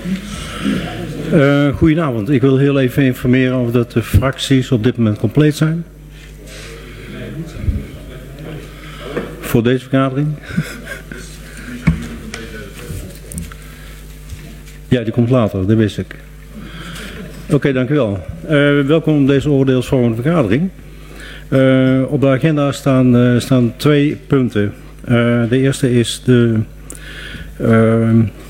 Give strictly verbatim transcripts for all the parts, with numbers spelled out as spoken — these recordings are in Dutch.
Uh, goedenavond. Ik wil heel even informeren over dat de fracties op dit moment compleet zijn. Voor deze vergadering. Ja, die komt later, dat wist ik. Oké, okay, dank u wel. Uh, welkom op deze oordeelsvormende vergadering. Uh, op de agenda staan, uh, staan twee punten. Uh, de eerste is de... Uh,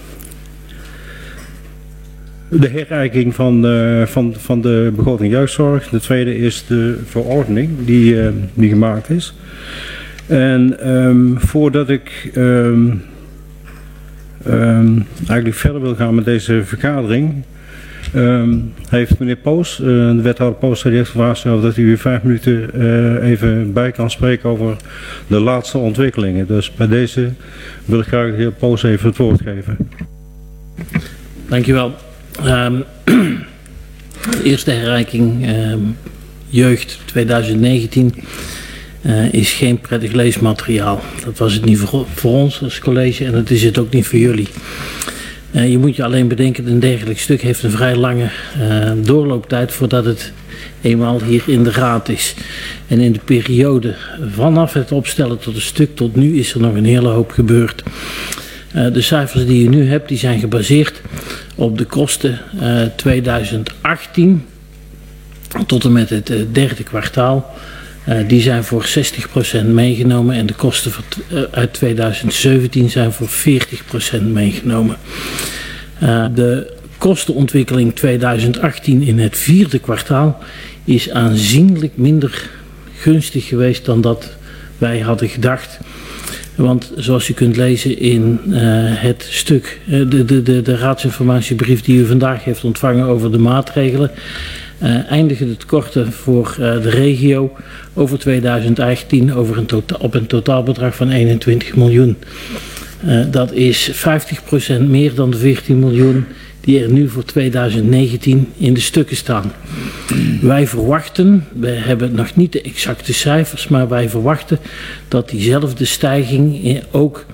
De herijking van, uh, van, van de begroting jeugdzorg. De tweede is de verordening die, uh, die gemaakt is. En um, voordat ik um, um, eigenlijk verder wil gaan met deze vergadering, um, heeft meneer Poos, uh, de wethouder Poos, heeft gevraagd dat u vijf minuten uh, even bij kan spreken over de laatste ontwikkelingen. Dus bij deze wil ik graag de heer Poos even het woord geven. Dankjewel. Um, de eerste herreiking um, jeugd twintig negentien uh, is geen prettig leesmateriaal. Dat was het niet voor, voor ons als college en dat is het ook niet voor jullie. Uh, je moet je alleen bedenken, een dergelijk stuk heeft een vrij lange uh, doorlooptijd voordat het eenmaal hier in de raad is. En in de periode vanaf het opstellen tot het stuk tot nu is er nog een hele hoop gebeurd. Uh, de cijfers die je nu hebt, die zijn gebaseerd op de kosten uh, twintig achttien tot en met het uh, derde kwartaal. Uh, die zijn voor zestig procent meegenomen en de kosten voor uh, uit twintig zeventien zijn voor veertig procent meegenomen. Uh, de kostenontwikkeling twintig achttien in het vierde kwartaal is aanzienlijk minder gunstig geweest dan dat wij hadden gedacht. Want zoals u kunt lezen in uh, het stuk, uh, de, de, de, de raadsinformatiebrief die u vandaag heeft ontvangen over de maatregelen, uh, eindigen de tekorten voor uh, de regio over twintig achttien over een tota- op een totaalbedrag van eenentwintig miljoen. Uh, dat is vijftig procent meer dan de veertien miljoen die er nu voor twintig negentien in de stukken staan. Wij verwachten, we hebben nog niet de exacte cijfers, maar wij verwachten dat diezelfde stijging ook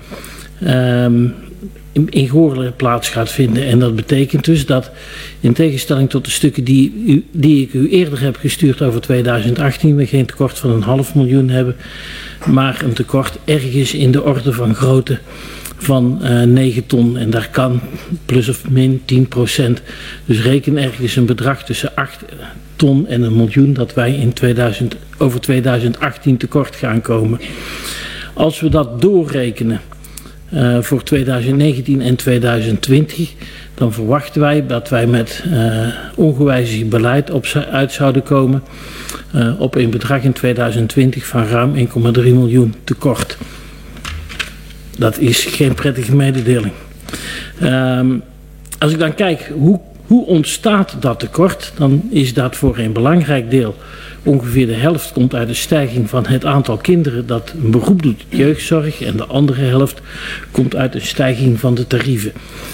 um, in, in Goorlen plaats gaat vinden. En dat betekent dus dat in tegenstelling tot de stukken die, u, die ik u eerder heb gestuurd over twintig achttien, we geen tekort van een half miljoen hebben, maar een tekort ergens in de orde van grootte van uh, negen ton en daar kan plus of min tien procent. Dus reken ergens een bedrag tussen acht ton en een miljoen dat wij in tweeduizend, over twintig achttien tekort gaan komen. Als we dat doorrekenen uh, voor twintig negentien en twintig twintig, dan verwachten wij dat wij met uh, ongewijzigd beleid op, uit zouden komen uh, op een bedrag in twintig twintig van ruim één komma drie miljoen tekort. Dat is geen prettige mededeling. Um, als ik dan kijk hoe, hoe ontstaat dat tekort, dan is dat voor een belangrijk deel, ongeveer de helft komt uit de stijging van het aantal kinderen dat een beroep doet op jeugdzorg en de andere helft komt uit een stijging van de tarieven.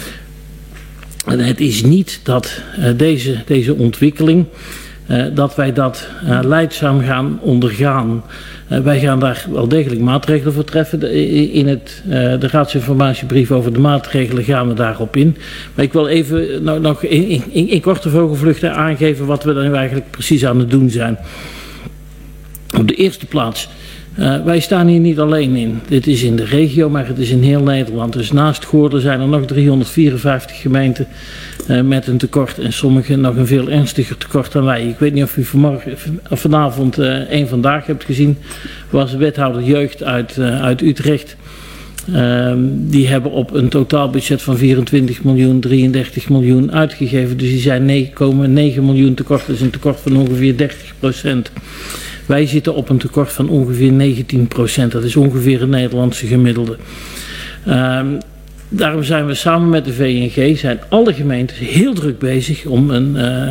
En het is niet dat uh, deze, deze ontwikkeling, uh, dat wij dat uh, leidzaam gaan ondergaan. Uh, wij gaan daar wel degelijk maatregelen voor treffen. De, in het, uh, de raadsinformatiebrief over de maatregelen gaan we daarop in. Maar ik wil even nou, nog in, in, in korte vogelvluchten aangeven wat we dan nu eigenlijk precies aan het doen zijn. Op de eerste plaats, uh, wij staan hier niet alleen in. Dit is in de regio, maar het is in heel Nederland. Dus naast Goorlen zijn er nog driehonderdvierenvijftig gemeenten uh, met een tekort. En sommige nog een veel ernstiger tekort dan wij. Ik weet niet of u vanmorgen, of vanavond uh, één vandaag hebt gezien. Was wethouder jeugd uit, uh, uit Utrecht. Uh, die hebben op een totaalbudget van vierentwintig miljoen, drieëndertig miljoen uitgegeven. Dus die zijn negen komma negen miljoen tekort. Dat is een tekort van ongeveer dertig procent. Wij zitten op een tekort van ongeveer negentien procent. Dat is ongeveer een Nederlandse gemiddelde. Um, daarom zijn we samen met de V N G, zijn alle gemeentes heel druk bezig om een, uh,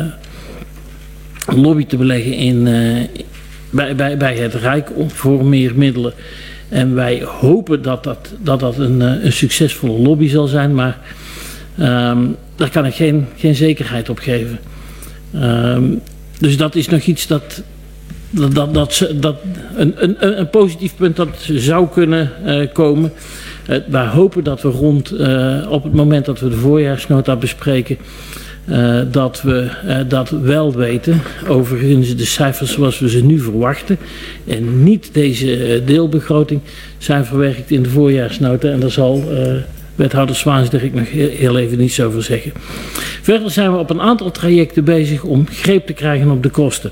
een lobby te beleggen in, uh, bij, bij, bij het Rijk voor meer middelen. En wij hopen dat dat, dat, dat een, een succesvolle lobby zal zijn, maar um, daar kan ik geen, geen zekerheid op geven. Um, dus dat is nog iets dat... Dat, dat, dat, dat een, een, een positief punt dat zou kunnen uh, komen. Uh, wij hopen dat we rond, uh, op het moment dat we de voorjaarsnota bespreken, uh, dat we uh, dat wel weten. Overigens de cijfers zoals we ze nu verwachten en niet deze uh, deelbegroting zijn verwerkt in de voorjaarsnota. En daar zal uh, wethouder Zwaansdirk nog heel even niets over zeggen. Verder zijn we op een aantal trajecten bezig om greep te krijgen op de kosten.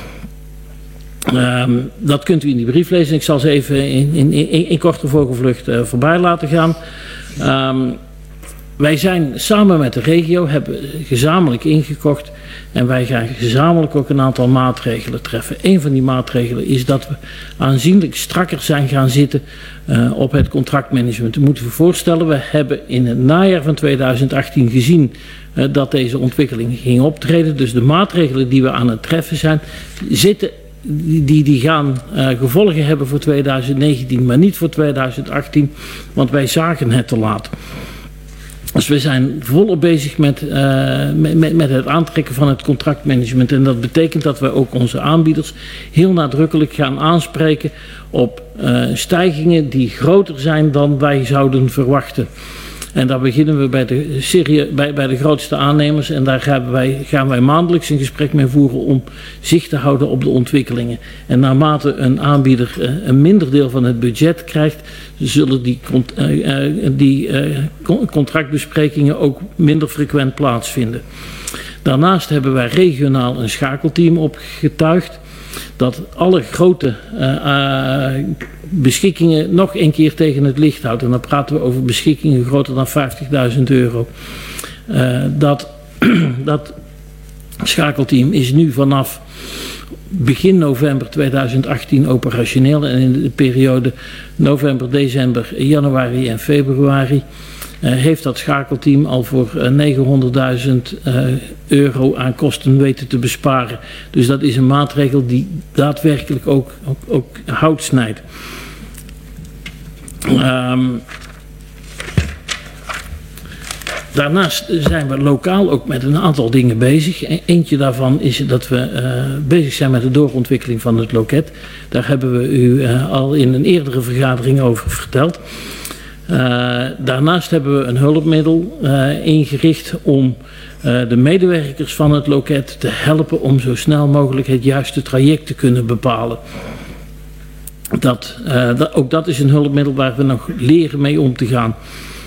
Um, dat kunt u in die brief lezen. Ik zal ze even in, in, in, in korte vogelvlucht uh, voorbij laten gaan. Um, wij zijn samen met de regio, hebben gezamenlijk ingekocht en wij gaan gezamenlijk ook een aantal maatregelen treffen. Een van die maatregelen is dat we aanzienlijk strakker zijn gaan zitten uh, op het contractmanagement. U moet je voorstellen, we hebben in het najaar van tweeduizend achttien gezien uh, dat deze ontwikkeling ging optreden. Dus de maatregelen die we aan het treffen zijn, zitten Die, die gaan uh, gevolgen hebben voor tweeduizend negentien, maar niet voor tweeduizend achttien, want wij zagen het te laat. Dus we zijn volop bezig met, uh, met, met het aantrekken van het contractmanagement. En dat betekent dat we ook onze aanbieders heel nadrukkelijk gaan aanspreken op uh, stijgingen die groter zijn dan wij zouden verwachten. En daar beginnen we bij de, serie, bij, bij de grootste aannemers en daar gaan wij, gaan wij maandelijks een gesprek mee voeren om zicht te houden op de ontwikkelingen. En naarmate een aanbieder uh, een minder deel van het budget krijgt, zullen die, uh, uh, die uh, contractbesprekingen ook minder frequent plaatsvinden. Daarnaast hebben wij regionaal een schakelteam opgetuigd dat alle grote uh, uh, beschikkingen nog een keer tegen het licht houdt. En dan praten we over beschikkingen groter dan vijftigduizend euro. Uh, dat, dat schakelteam is nu vanaf begin november tweeduizend achttien operationeel. En in de periode november, december, januari en februari Uh, heeft dat schakelteam al voor uh, negenhonderdduizend uh, euro aan kosten weten te besparen. Dus dat is een maatregel die daadwerkelijk ook, ook, ook hout snijdt. Um, daarnaast zijn we lokaal ook met een aantal dingen bezig. E- eentje daarvan is dat we uh, bezig zijn met de doorontwikkeling van het loket. Daar hebben we u uh, al in een eerdere vergadering over verteld. Uh, daarnaast hebben we een hulpmiddel uh, ingericht om uh, de medewerkers van het loket te helpen om zo snel mogelijk het juiste traject te kunnen bepalen. Dat, uh, dat, ook dat is een hulpmiddel waar we nog leren mee om te gaan.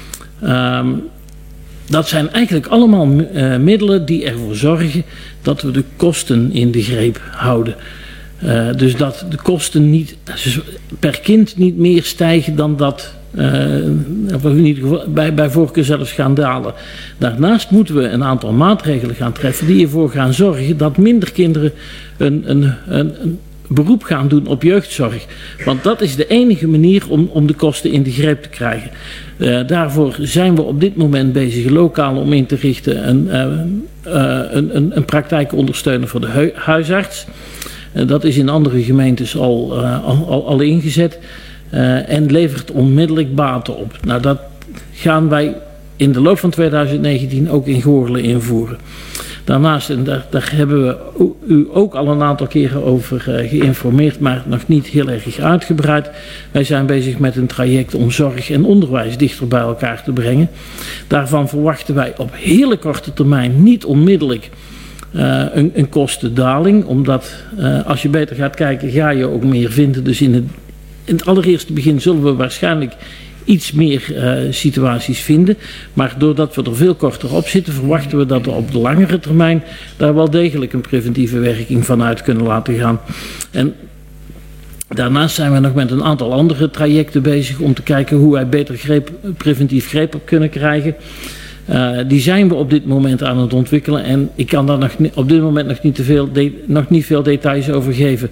Um, dat zijn eigenlijk allemaal uh, middelen die ervoor zorgen dat we de kosten in de greep houden. Uh, dus dat de kosten niet, per kind niet meer stijgen dan dat Uh, of in ieder geval bij, bij voorkeur zelfs gaan dalen. Daarnaast moeten we een aantal maatregelen gaan treffen die ervoor gaan zorgen dat minder kinderen een, een, een, een beroep gaan doen op jeugdzorg. Want dat is de enige manier om, om de kosten in de greep te krijgen. Uh, daarvoor zijn we op dit moment bezig lokaal om in te richten een, uh, uh, een, een, een praktijkondersteuner voor de hu- huisarts. Uh, dat is in andere gemeentes al, uh, al, al, al ingezet. Uh, en levert onmiddellijk baten op. Nou, dat gaan wij in de loop van tweeduizend negentien ook in Goorlen invoeren. Daarnaast, en daar, daar hebben we u ook al een aantal keren over uh, geïnformeerd, maar nog niet heel erg uitgebreid. Wij zijn bezig met een traject om zorg en onderwijs dichter bij elkaar te brengen. Daarvan verwachten wij op hele korte termijn niet onmiddellijk Uh, een, een kostendaling, omdat uh, als je beter gaat kijken, ga je ook meer vinden. Dus in het In het allereerste begin zullen we waarschijnlijk iets meer uh, situaties vinden. Maar doordat we er veel korter op zitten, verwachten we dat we op de langere termijn daar wel degelijk een preventieve werking van uit kunnen laten gaan. En daarnaast zijn we nog met een aantal andere trajecten bezig om te kijken hoe wij beter greep, preventief greep op kunnen krijgen. Uh, die zijn we op dit moment aan het ontwikkelen en ik kan daar nog, op dit moment nog niet, te veel de, nog niet veel details over geven.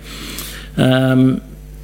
Um,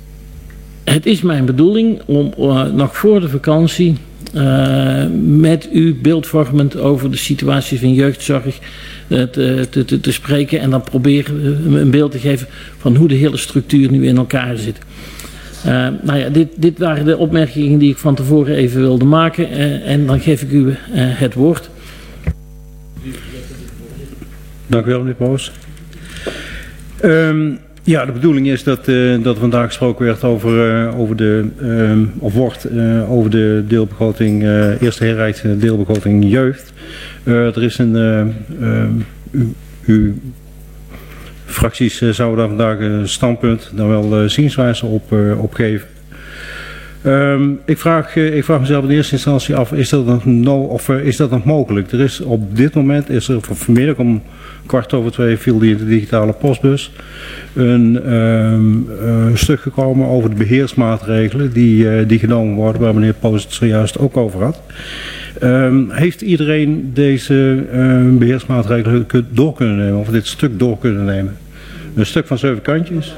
Het is mijn bedoeling om uh, nog voor de vakantie uh, met u beeldvormend over de situatie van jeugdzorg uh, te, te, te, te spreken en dan proberen we een beeld te geven van hoe de hele structuur nu in elkaar zit. Uh, nou ja, dit, dit waren de opmerkingen die ik van tevoren even wilde maken uh, en dan geef ik u uh, het woord. Dank u wel, meneer Poos. Um, Ja, de bedoeling is dat, uh, dat vandaag gesproken werd over, uh, over de, uh, of wordt uh, over de deelbegroting, uh, eerste herrijkte deelbegroting jeugd. Uh, er is een, uh, uh, u, uw fracties uh, zouden daar vandaag een standpunt, dan wel uh, zienswijze op, uh, op geven. Um, ik, vraag, uh, ik vraag mezelf in eerste instantie af, is dat nog, no, of, uh, is dat nog mogelijk? Er is op dit moment, is er vanmiddag om kwart over twee viel die in de digitale postbus een um, uh, stuk gekomen over de beheersmaatregelen die, uh, die genomen worden, waar meneer Poos het zojuist ook over had. Um, heeft iedereen deze uh, beheersmaatregelen door kunnen nemen, of dit stuk door kunnen nemen? Een stuk van zeven kantjes?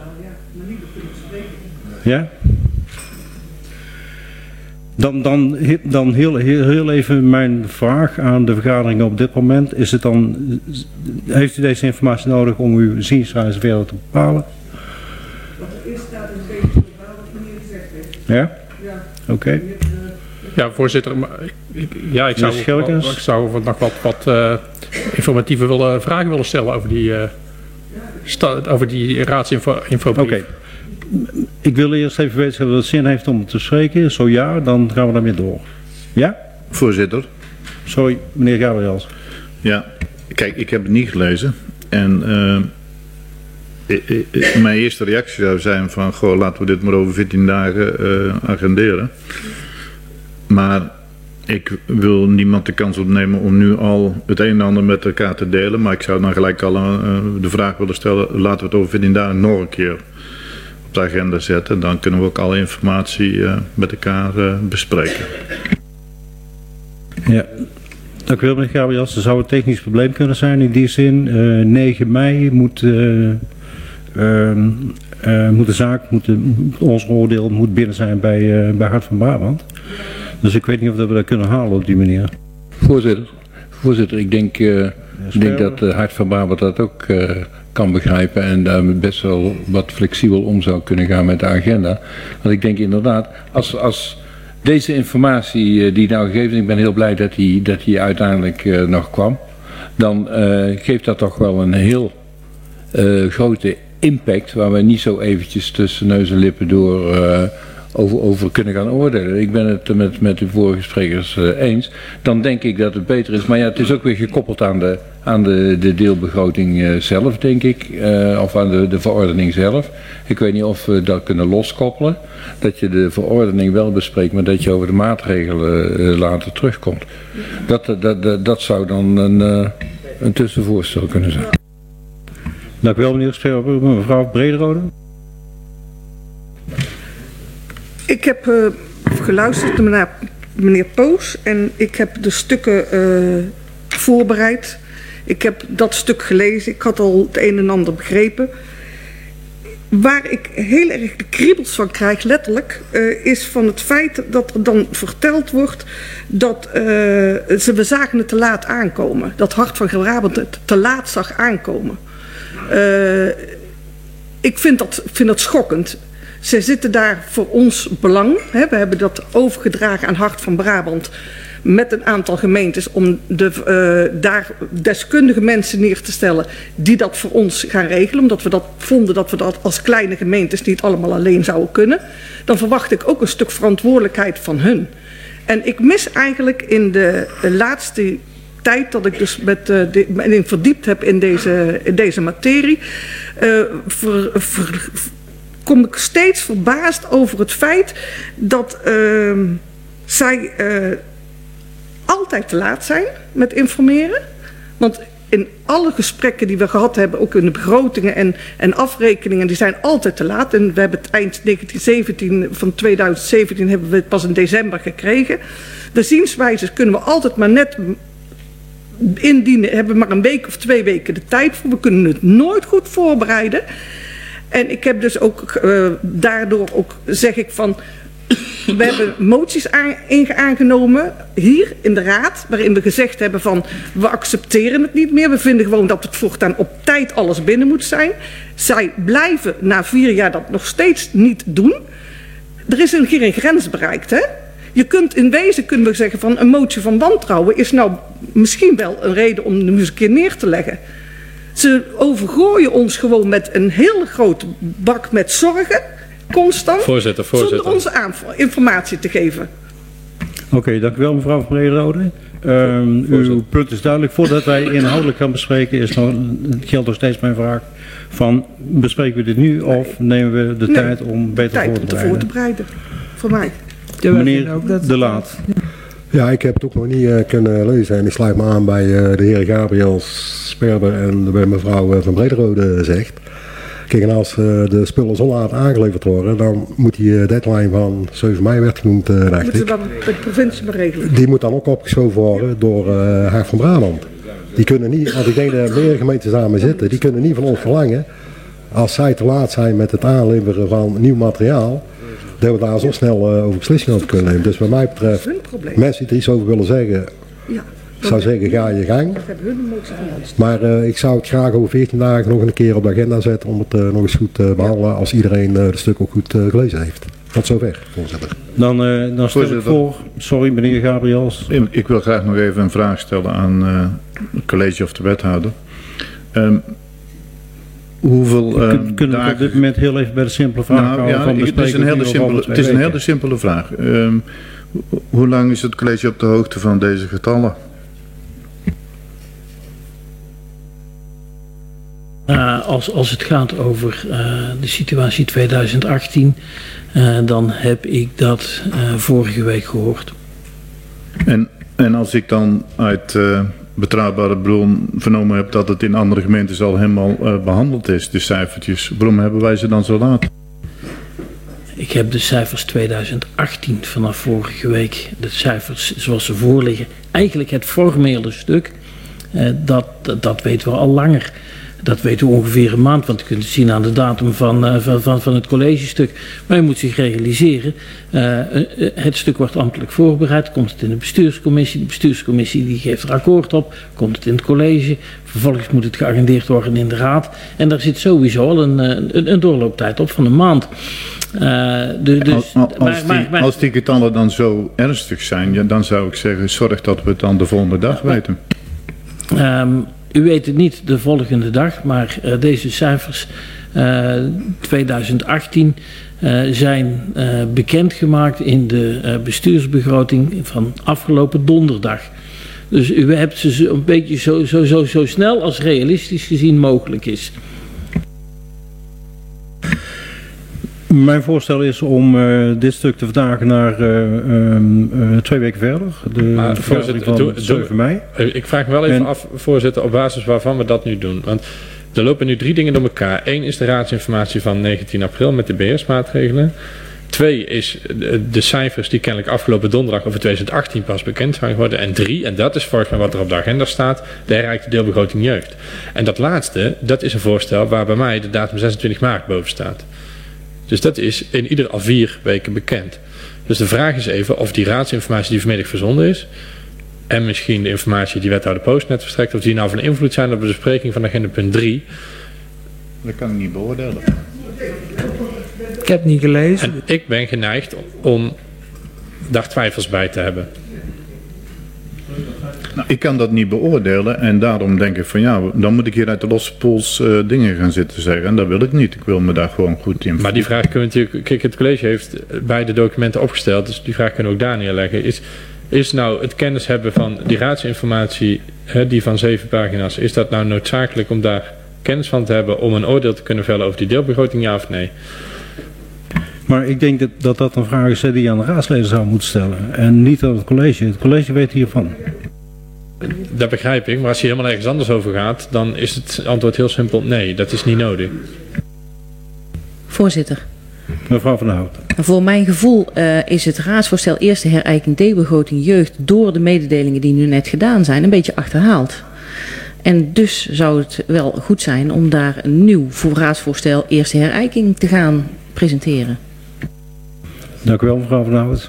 Ja? Dan, dan, dan heel, heel, heel even mijn vraag aan de vergadering op dit moment. Is het dan, heeft u deze informatie nodig om uw zienswijze verder te bepalen? Want er is daar een beetje bepaald wat meneer gezegd heeft. Ja? Ja. Oké. Okay. Ja, voorzitter. Maar ik, ik, ja, ik zou, wel, ik zou nog wat, wat uh, informatieve willen, vragen willen stellen over die, uh, sta, over die raadsinfobrief. Oké. Okay. Ik wil eerst even weten of het zin heeft om te spreken. Zo ja, dan gaan we daarmee door. Ja? Voorzitter. Sorry, meneer Gabriels. Ja, kijk, ik heb het niet gelezen. En uh, ik, ik, mijn eerste reactie zou zijn van, goh, laten we dit maar over veertien dagen uh, agenderen. Maar ik wil niemand de kans opnemen om nu al het een en ander met elkaar te delen. Maar ik zou dan gelijk al uh, de vraag willen stellen, laten we het over veertien dagen nog een keer op de agenda zetten. Dan kunnen we ook alle informatie uh, met elkaar uh, bespreken. Ja, dank u wel meneer Gabriels. Er zou een technisch probleem kunnen zijn in die zin. Uh, negen mei moet, uh, uh, uh, moet de zaak, moet de, ons oordeel moet binnen zijn bij, uh, bij Hart van Brabant. Dus ik weet niet of we dat kunnen halen op die manier. Voorzitter, voorzitter ik denk, uh, ik denk dat uh, Hart van Brabant dat ook uh, kan begrijpen en daar best wel wat flexibel om zou kunnen gaan met de agenda. Want ik denk inderdaad, als, als deze informatie uh, die nou gegeven is, ik ben heel blij dat die, dat die uiteindelijk uh, nog kwam, dan uh, geeft dat toch wel een heel uh, grote impact waar we niet zo eventjes tussen neus en lippen door uh, Over, over kunnen gaan oordelen. Ik ben het met, met de vorige sprekers uh, eens. Dan denk ik dat het beter is. Maar ja, het is ook weer gekoppeld aan de, aan de, de deelbegroting uh, zelf, denk ik. Uh, of aan de, de verordening zelf. Ik weet niet of we dat kunnen loskoppelen. Dat je de verordening wel bespreekt, maar dat je over de maatregelen uh, later terugkomt. Dat, dat, dat, dat zou dan een, uh, een tussenvoorstel kunnen zijn. Dank u wel, meneer Spreeuw. Mevrouw Brederode. Ik heb uh, geluisterd naar meneer Poos en ik heb de stukken uh, voorbereid. Ik heb dat stuk gelezen, ik had al het een en ander begrepen. Waar ik heel erg de kriebels van krijg, letterlijk, uh, is van het feit dat er dan verteld wordt dat uh, ze, we zagen het te laat aankomen. Dat Hart van Brabant het te laat zag aankomen. Uh, ik vind dat, vind dat schokkend. Ze zitten daar voor ons belang. Hè. We hebben dat overgedragen aan Hart van Brabant met een aantal gemeentes om de, uh, daar deskundige mensen neer te stellen die dat voor ons gaan regelen. Omdat we dat vonden dat we dat als kleine gemeentes niet allemaal alleen zouden kunnen. Dan verwacht ik ook een stuk verantwoordelijkheid van hun. En ik mis eigenlijk in de laatste tijd dat ik dus met, uh, de, me verdiept heb in deze, in deze materie, uh, ver, ver, kom ik steeds verbaasd over het feit dat uh, zij uh, altijd te laat zijn met informeren. Want in alle gesprekken die we gehad hebben, ook in de begrotingen en, en afrekeningen, die zijn altijd te laat. En we hebben het eind negentien zeventien, van tweeduizend zeventien hebben we het pas in december gekregen. De zienswijzes kunnen we altijd maar net indienen, hebben we maar een week of twee weken de tijd voor. We kunnen het nooit goed voorbereiden. En ik heb dus ook uh, daardoor ook, zeg ik van, we hebben moties aan, aangenomen hier in de raad, waarin we gezegd hebben van, we accepteren het niet meer. We vinden gewoon dat het voortaan op tijd alles binnen moet zijn. Zij blijven na vier jaar dat nog steeds niet doen. Er is een, hier een grens bereikt, hè. Je kunt in wezen, kunnen we zeggen van, een motie van wantrouwen is nou misschien wel een reden om de eens een keer neer te leggen. Ze overgooien ons gewoon met een hele grote bak met zorgen, constant, voorzitter, voorzitter. zonder ons aan, informatie te geven. Oké, okay, dank u wel mevrouw van Brederode. Um, uw punt is duidelijk. Voordat wij inhoudelijk gaan bespreken, is nog, geldt nog steeds mijn vraag van, bespreken we dit nu of nemen we de nee, tijd om beter tijd voor te bereiden? voor te bereiden, voor mij. Meneer De Laat. Ja, ik heb het ook nog niet uh, kunnen lezen en ik sluit me aan bij uh, de heer Gabriel Sperber en bij mevrouw uh, van Brederode zegt. Kijk, en als uh, de spullen zo laat aangeleverd worden, dan moet die uh, deadline van zeven mei werd genoemd, uh, dacht Moeten ik. dan de provincie beregelen? Die moet dan ook opgeschoven worden door uh, Hart van Brabant. Die kunnen niet, want ik denk dat meer gemeenten samen zitten, die kunnen niet van ons verlangen, als zij te laat zijn met het aanleveren van nieuw materiaal, dat we daar zo snel uh, over beslissingen over kunnen nemen. Dus wat mij betreft, mensen die er iets over willen zeggen, ja, ik zou zeggen, ga je gang. Maar uh, ik zou het graag over veertien dagen nog een keer op de agenda zetten om het uh, nog eens goed te uh, behandelen als iedereen uh, het stuk ook goed uh, gelezen heeft. Tot zover, voorzitter. Dan, uh, dan stel ik voor, sorry meneer Gabriels. Ik wil graag nog even een vraag stellen aan uh, het college of de wethouder. Um, Hoeveel uh, Kun, kunnen dagen... we op dit moment heel even bij de simpele vraag nou, houden? Ja, van het is een hele simpele, het is een hele simpele vraag. Um, hoe lang is het college op de hoogte van deze getallen? Uh, als, als het gaat over uh, de situatie tweeduizend achttien, uh, dan heb ik dat uh, vorige week gehoord. En, en als ik dan uit uh, betrouwbare bron vernomen heb dat het in andere gemeentes al helemaal uh, behandeld is, de cijfertjes, waarom hebben wij ze dan zo laat? Ik heb de cijfers tweeduizend achttien vanaf vorige week, de cijfers zoals ze voorliggen, eigenlijk het formele stuk, uh, dat, dat, dat weten we al langer. Dat weten we ongeveer een maand, want je kunt het zien aan de datum van, uh, van, van, van het collegestuk. Maar je moet zich realiseren, uh, uh, het stuk wordt ambtelijk voorbereid, komt het in de bestuurscommissie. De bestuurscommissie die geeft er akkoord op, komt het in het college. Vervolgens moet het geagendeerd worden in de raad. En daar zit sowieso al een, een, een doorlooptijd op van een maand. Uh, de, dus, als, als, maar, die, maar, maar, als die getallen dan zo ernstig zijn, ja, dan zou ik zeggen, zorg dat we het dan de volgende dag weten. Um, U weet het niet de volgende dag, maar uh, deze cijfers uh, tweeduizend achttien uh, zijn uh, bekendgemaakt in de uh, bestuursbegroting van afgelopen donderdag. Dus u hebt ze zo een beetje zo, zo, zo, zo snel als realistisch gezien mogelijk is. Mijn voorstel is om uh, dit stuk te verdagen naar uh, um, uh, twee weken verder. De vergadering van zeven mei. Ik vraag me wel even en, af, voorzitter, op basis waarvan we dat nu doen. Want er lopen nu drie dingen door elkaar. Eén is de raadsinformatie van negentien april met de beheersmaatregelen. Twee is de, de cijfers die kennelijk afgelopen donderdag over tweeduizend achttien pas bekend zijn geworden. En drie, en dat is volgens mij wat er op de agenda staat, de herrijkte deelbegroting jeugd. En dat laatste, dat is een voorstel waar bij mij de datum zesentwintig maart boven staat. Dus dat is in ieder al vier weken bekend. Dus de vraag is even of die raadsinformatie die vanmiddag verzonden is, en misschien de informatie die wethouder Post net verstrekt, of die nou van invloed zijn op de bespreking van agenda punt drie. Dat kan ik niet beoordelen. Ik heb niet gelezen. En ik ben geneigd om daar twijfels bij te hebben. Nou, ik kan dat niet beoordelen en daarom denk ik van ja, dan moet ik hier uit de losse pols uh, dingen gaan zitten zeggen. En dat wil ik niet. Ik wil me daar gewoon goed in voelen. Maar die vraag kunnen we natuurlijk, kijk, het college heeft beide documenten opgesteld, dus die vraag kunnen we ook daar neerleggen. Is, is nou het kennis hebben van die raadsinformatie, hè, die van zeven pagina's, is dat nou noodzakelijk om daar kennis van te hebben om een oordeel te kunnen vellen over die deelbegroting, ja of nee? Maar ik denk dat dat, dat een vraag is die je aan de raadsleden zou moeten stellen. En niet aan het college. Het college weet hiervan. Dat begrijp ik. Maar als je helemaal ergens anders over gaat, dan is het antwoord heel simpel nee. Dat is niet nodig. Voorzitter. Mevrouw van der Hout. Voor mijn gevoel uh, is het raadsvoorstel eerste herijking deelbegroting jeugd door de mededelingen die nu net gedaan zijn een beetje achterhaald. En dus zou het wel goed zijn om daar een nieuw raadsvoorstel eerste herijking te gaan presenteren. Dank u wel, mevrouw van der Hout.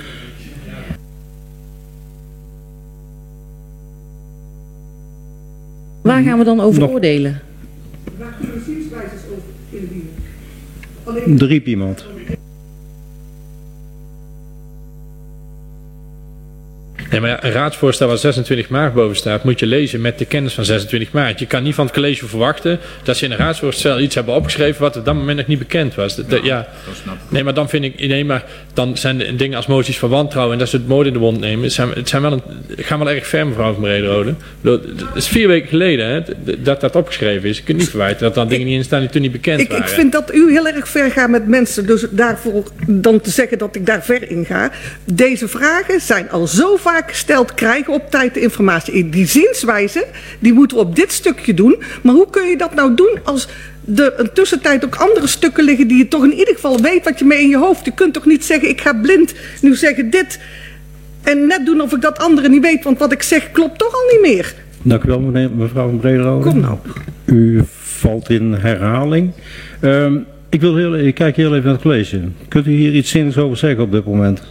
Waar gaan we dan over Nog... oordelen? Waar kunnen we zienswijzes over indienen? Er riep iemand. Ja, maar ja, een raadsvoorstel waar zesentwintig maart boven staat, moet je lezen met de kennis van zesentwintig maart. Je kan niet van het college verwachten dat ze in een raadsvoorstel iets hebben opgeschreven wat op dat moment nog niet bekend was. De, de, ja, ja. Nee, maar dan vind ik, nee, maar dan zijn de dingen als moties van wantrouwen en dat ze het moord in de mond nemen, het zijn, het zijn wel een, gaan wel erg ver, mevrouw van Brederode. Het is vier weken geleden hè, dat dat opgeschreven is. Je kunt niet verwijten dat dan dingen niet in staan die toen niet bekend ik, waren. Ik vind dat u heel erg ver gaat met mensen, dus daarvoor dan te zeggen dat ik daar ver in ga. Deze vragen zijn al zo vaak gesteld, krijgen op tijd de informatie. Die zienswijze, die moeten we op dit stukje doen. Maar hoe kun je dat nou doen als er een tussentijd ook andere stukken liggen die je toch in ieder geval weet wat je mee in je hoofd. Je kunt toch niet zeggen, ik ga blind nu zeggen dit en net doen of ik dat andere niet weet, want wat ik zeg klopt toch al niet meer. Dank u wel, meneer, mevrouw van Brederode. Kom nou. U valt in herhaling. Um, ik, wil heel, ik kijk heel even naar het college. Kunt u hier iets zinnigs over zeggen op dit moment?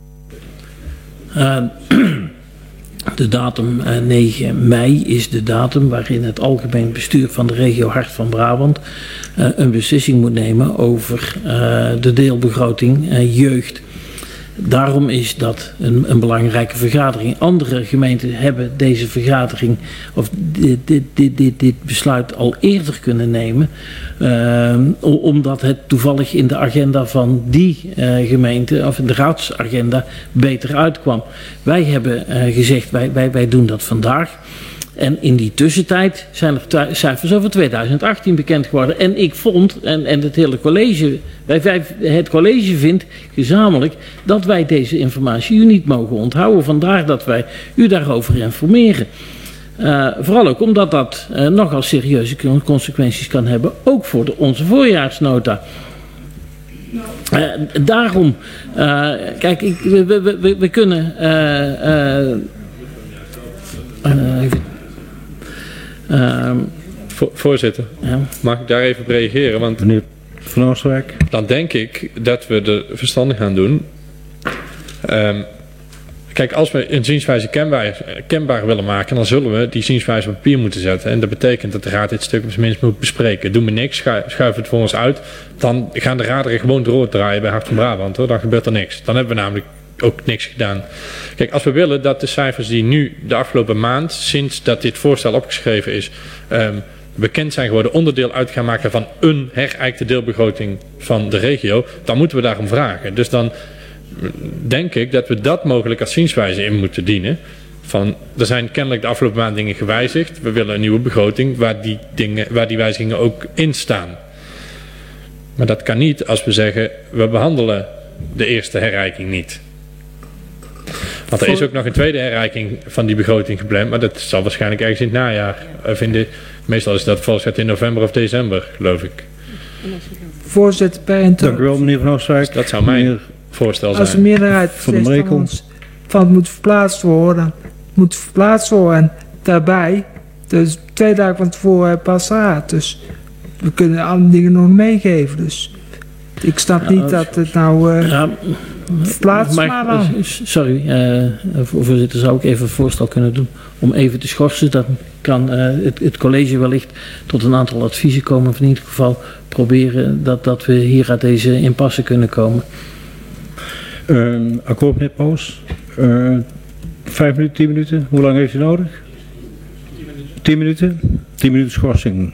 Uh, de datum uh, negen mei is de datum waarin het algemeen bestuur van de regio Hart van Brabant uh, een beslissing moet nemen over uh, de deelbegroting uh, jeugd. Daarom is dat een, een belangrijke vergadering. Andere gemeenten hebben deze vergadering of dit, dit, dit, dit, dit besluit al eerder kunnen nemen. Uh, omdat het toevallig in de agenda van die uh, gemeente of in de raadsagenda beter uitkwam. Wij hebben uh, gezegd wij, wij, wij doen dat vandaag. En in die tussentijd zijn er cijfers over tweeduizend achttien bekend geworden. En ik vond, en, en het hele college, wij, wij, het college vindt gezamenlijk dat wij deze informatie u niet mogen onthouden. Vandaar dat wij u daarover informeren. Uh, vooral ook omdat dat uh, nogal serieuze consequenties kan hebben, ook voor de, onze voorjaarsnota. Uh, daarom, uh, kijk, ik, we, we, we, we kunnen... Uh, uh, uh, even, Uh, Vo voorzitter, ja. Mag ik daar even op reageren? Want meneer Van Oosterwijk. Dan denk ik dat we er verstandig gaan doen. Um, kijk, als we een zienswijze kenbaar, kenbaar willen maken, dan zullen we die zienswijze op papier moeten zetten. En dat betekent dat de raad dit stuk op zijn minst moet bespreken. Doen we niks, schuiven het voor ons uit, dan gaan de raderen gewoon doordraaien bij Hart van Brabant. Hoor. Dan gebeurt er niks. Dan hebben we namelijk ook niks gedaan. Kijk, als we willen dat de cijfers die nu de afgelopen maand, sinds dat dit voorstel opgeschreven is, um, bekend zijn geworden, onderdeel uit gaan maken van een herijkte deelbegroting van de regio, dan moeten we daarom vragen. Dus dan denk ik dat we dat mogelijk als zienswijze in moeten dienen. Van, er zijn kennelijk de afgelopen maand dingen gewijzigd. We willen een nieuwe begroting waar die, dingen, waar die wijzigingen ook in staan. Maar dat kan niet als we zeggen, we behandelen de eerste herrijking niet. Want er is ook nog een tweede herrijking van die begroting gepland, maar dat zal waarschijnlijk ergens in het najaar vinden. Meestal is dat volgens het in november of december, geloof ik. Voorzitter, bij een Dank u wel, meneer Van Oosterwijk. Dat zou mijn meneer, voorstel zijn. Als de meerderheid van de ons van het moet verplaatst worden, moet verplaatst worden en daarbij, dus twee dagen van tevoren pas raad. Dus we kunnen alle dingen nog meegeven. Dus ik snap ja, niet dat het nou uh, ja, verplaatst maar, maar dan. Sorry, uh, voorzitter, zou ik even een voorstel kunnen doen om even te schorsen. Dan kan uh, het, het college wellicht tot een aantal adviezen komen. Of in ieder geval proberen dat, dat we hier uit deze impasse kunnen komen. Uh, akkoord, meneer Poos. Uh, vijf minuten, tien minuten. Hoe lang heeft u nodig? Tien minuten. Tien minuten schorsing.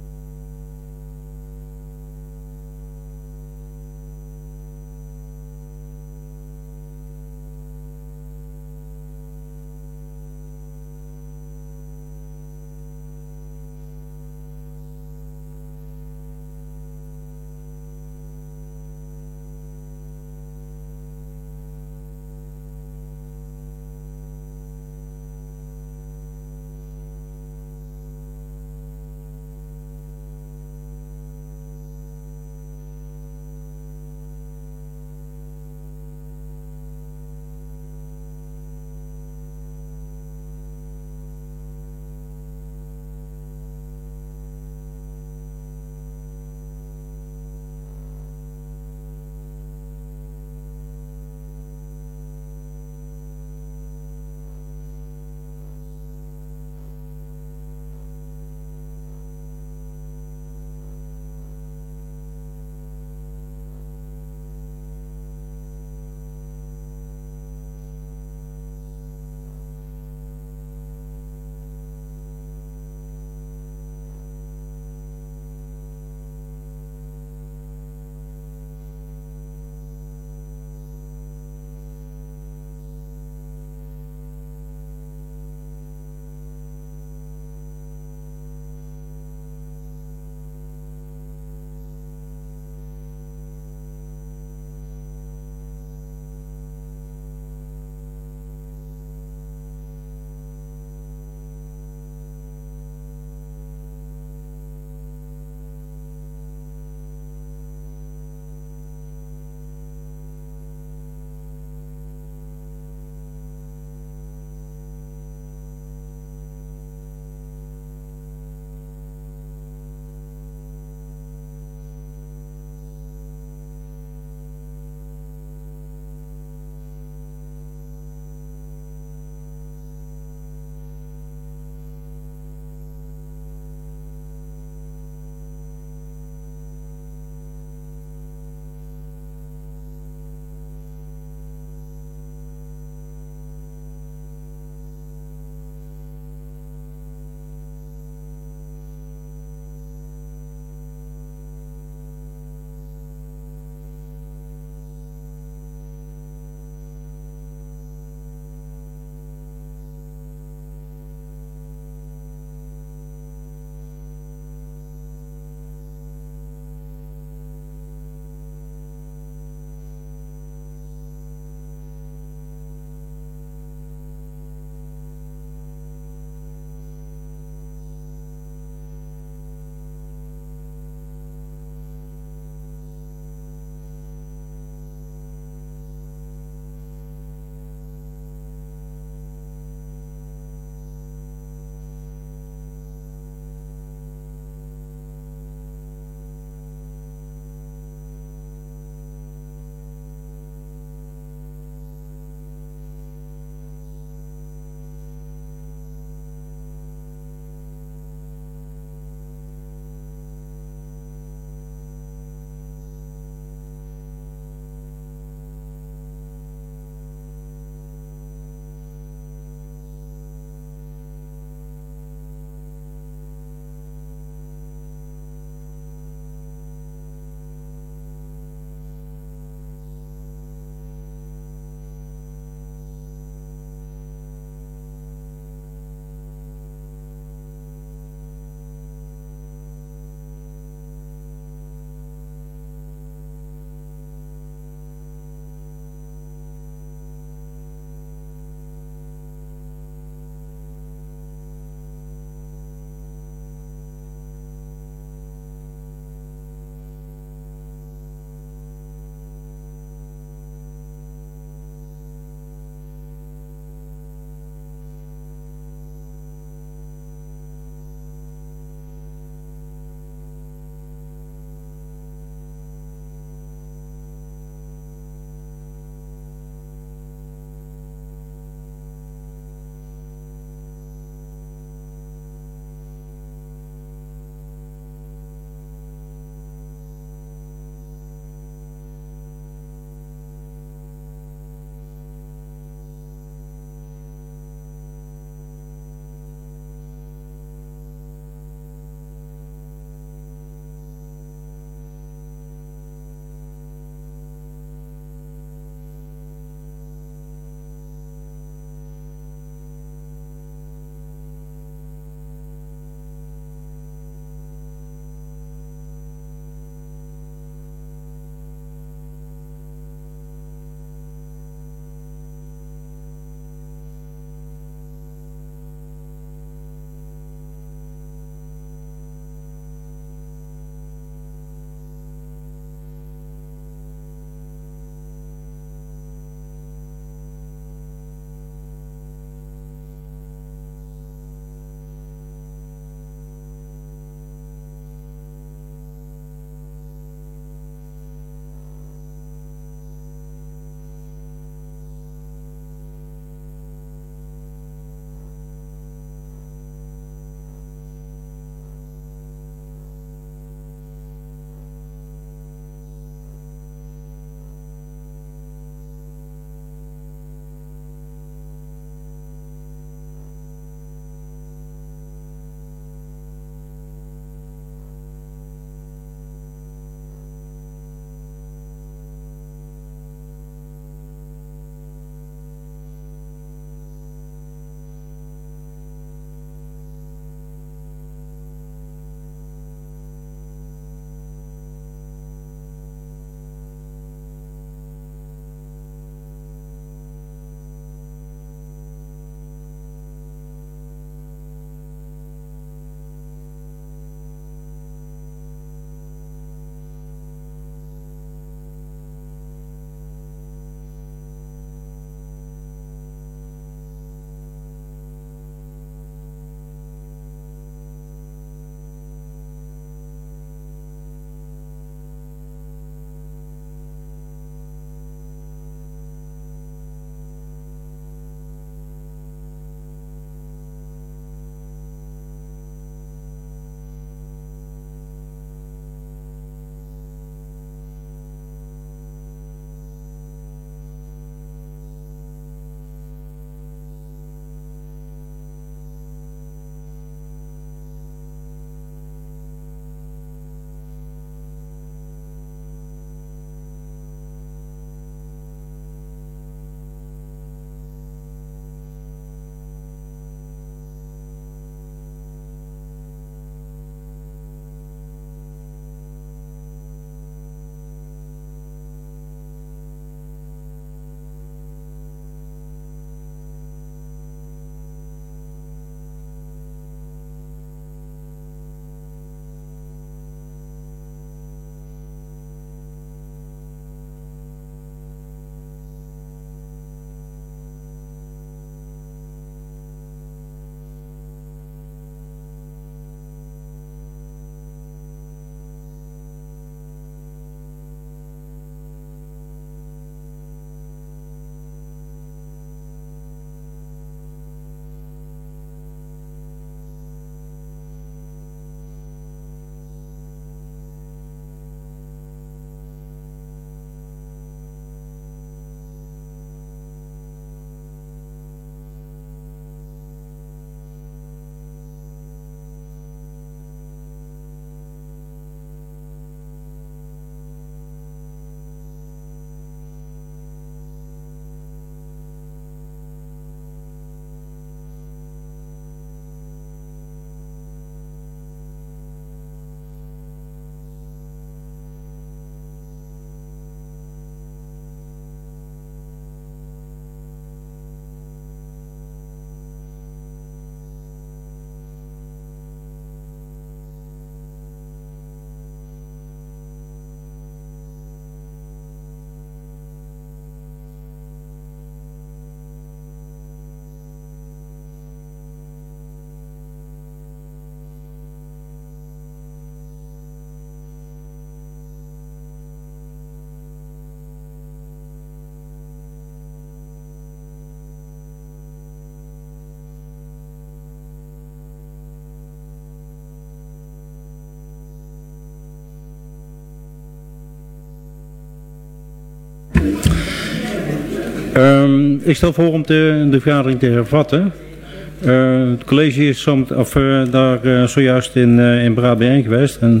Um, ik stel voor om de, de vergadering te hervatten. Uh, het college is zo, of, uh, daar uh, zojuist in, uh, in Braad bijeen geweest. En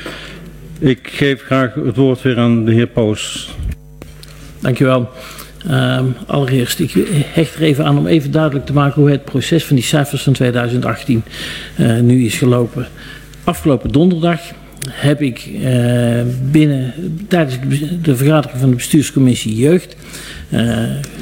ik geef graag het woord weer aan de heer Poos. Dankjewel. Um, allereerst, ik hecht er even aan om even duidelijk te maken hoe het proces van die cijfers van tweeduizend achttien uh, nu is gelopen. Afgelopen donderdag heb ik uh, binnen, tijdens de vergadering van de bestuurscommissie Jeugd uh,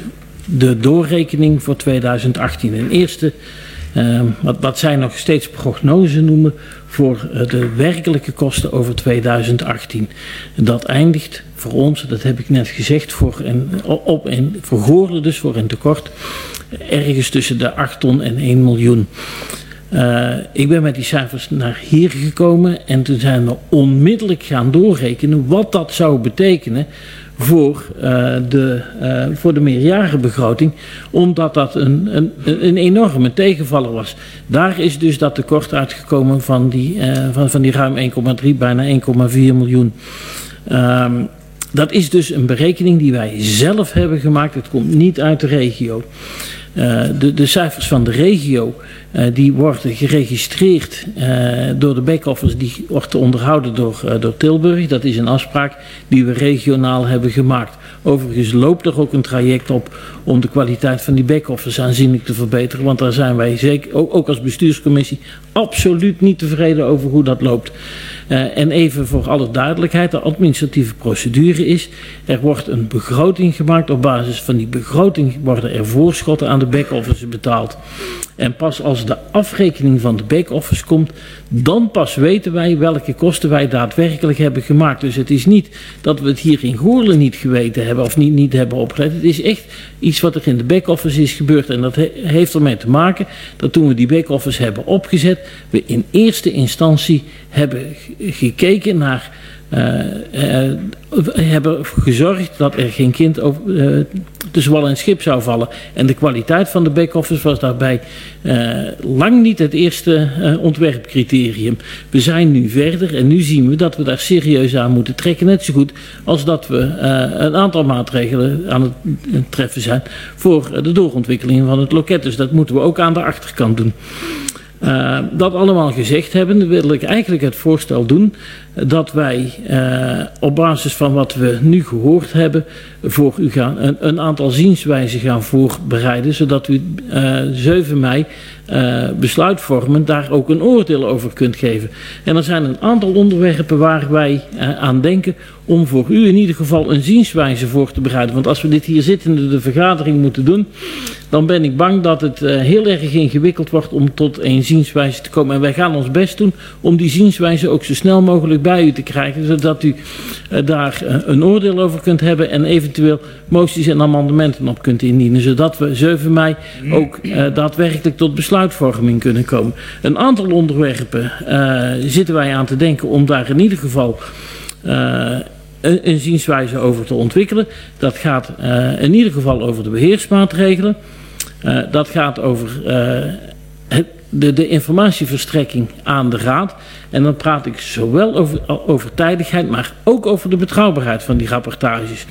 de doorrekening voor tweeduizend achttien. En eerste, uh, wat, wat zij nog steeds prognose noemen voor uh, de werkelijke kosten over tweeduizend achttien. Dat eindigt voor ons, dat heb ik net gezegd, voor en, op en voor Goorlen dus voor een tekort ergens tussen de acht ton en één miljoen. Uh, ik ben met die cijfers naar hier gekomen en toen zijn we onmiddellijk gaan doorrekenen wat dat zou betekenen voor, uh, de, uh, voor de meerjarenbegroting, omdat dat een, een, een enorme tegenvaller was. Daar is dus dat tekort uitgekomen van die, uh, van, van die ruim één komma drie, bijna één komma vier miljoen. Um, dat is dus een berekening die wij zelf hebben gemaakt. Het komt niet uit de regio. Uh, de, de cijfers van de regio uh, die worden geregistreerd uh, door de back-office, die wordt onderhouden door, uh, door Tilburg. Dat is een afspraak die we regionaal hebben gemaakt. Overigens loopt er ook een traject op om de kwaliteit van die back-office aanzienlijk te verbeteren. Want daar zijn wij zeker, ook, ook als bestuurscommissie, absoluut niet tevreden over hoe dat loopt. Uh, en even voor alle duidelijkheid, de administratieve procedure is, er wordt een begroting gemaakt. Op basis van die begroting worden er voorschotten aan de back-office betaald. En pas als de afrekening van de back-office komt, dan pas weten wij welke kosten wij daadwerkelijk hebben gemaakt. Dus het is niet dat we het hier in Goorlen niet geweten hebben of niet, niet hebben opgelet. Het is echt iets wat er in de back-office is gebeurd. En dat he, heeft ermee te maken dat toen we die back-office hebben opgezet, we in eerste instantie hebben gekeken naar, uh, uh, hebben gezorgd dat er geen kind over, uh, tussen wal en schip zou vallen. En de kwaliteit van de back-office was daarbij uh, lang niet het eerste uh, ontwerpcriterium. We zijn nu verder en nu zien we dat we daar serieus aan moeten trekken. Net zo goed als dat we uh, een aantal maatregelen aan het treffen zijn voor de doorontwikkeling van het loket. Dus dat moeten we ook aan de achterkant doen. Uh, dat allemaal gezegd hebben, wil ik eigenlijk het voorstel doen dat wij uh, op basis van wat we nu gehoord hebben voor u gaan een, een aantal zienswijzen gaan voorbereiden, zodat u uh, zeven mei uh, besluitvormend daar ook een oordeel over kunt geven. En er zijn een aantal onderwerpen waar wij uh, aan denken om voor u in ieder geval een zienswijze voor te bereiden. Want als we dit hier zittende de vergadering moeten doen, dan ben ik bang dat het uh, heel erg ingewikkeld wordt om tot een zienswijze te komen. En wij gaan ons best doen om die zienswijze ook zo snel mogelijk bij u te krijgen, zodat u uh, daar uh, een oordeel over kunt hebben en eventueel moties en amendementen op kunt indienen, zodat we zeven mei ook uh, daadwerkelijk tot besluitvorming kunnen komen. Een aantal onderwerpen uh, zitten wij aan te denken om daar in ieder geval uh, een, een zienswijze over te ontwikkelen. Dat gaat uh, in ieder geval over de beheersmaatregelen. Uh, dat gaat over uh, het, de, de informatieverstrekking aan de raad. En dan praat ik zowel over, over tijdigheid, maar ook over de betrouwbaarheid van die rapportages.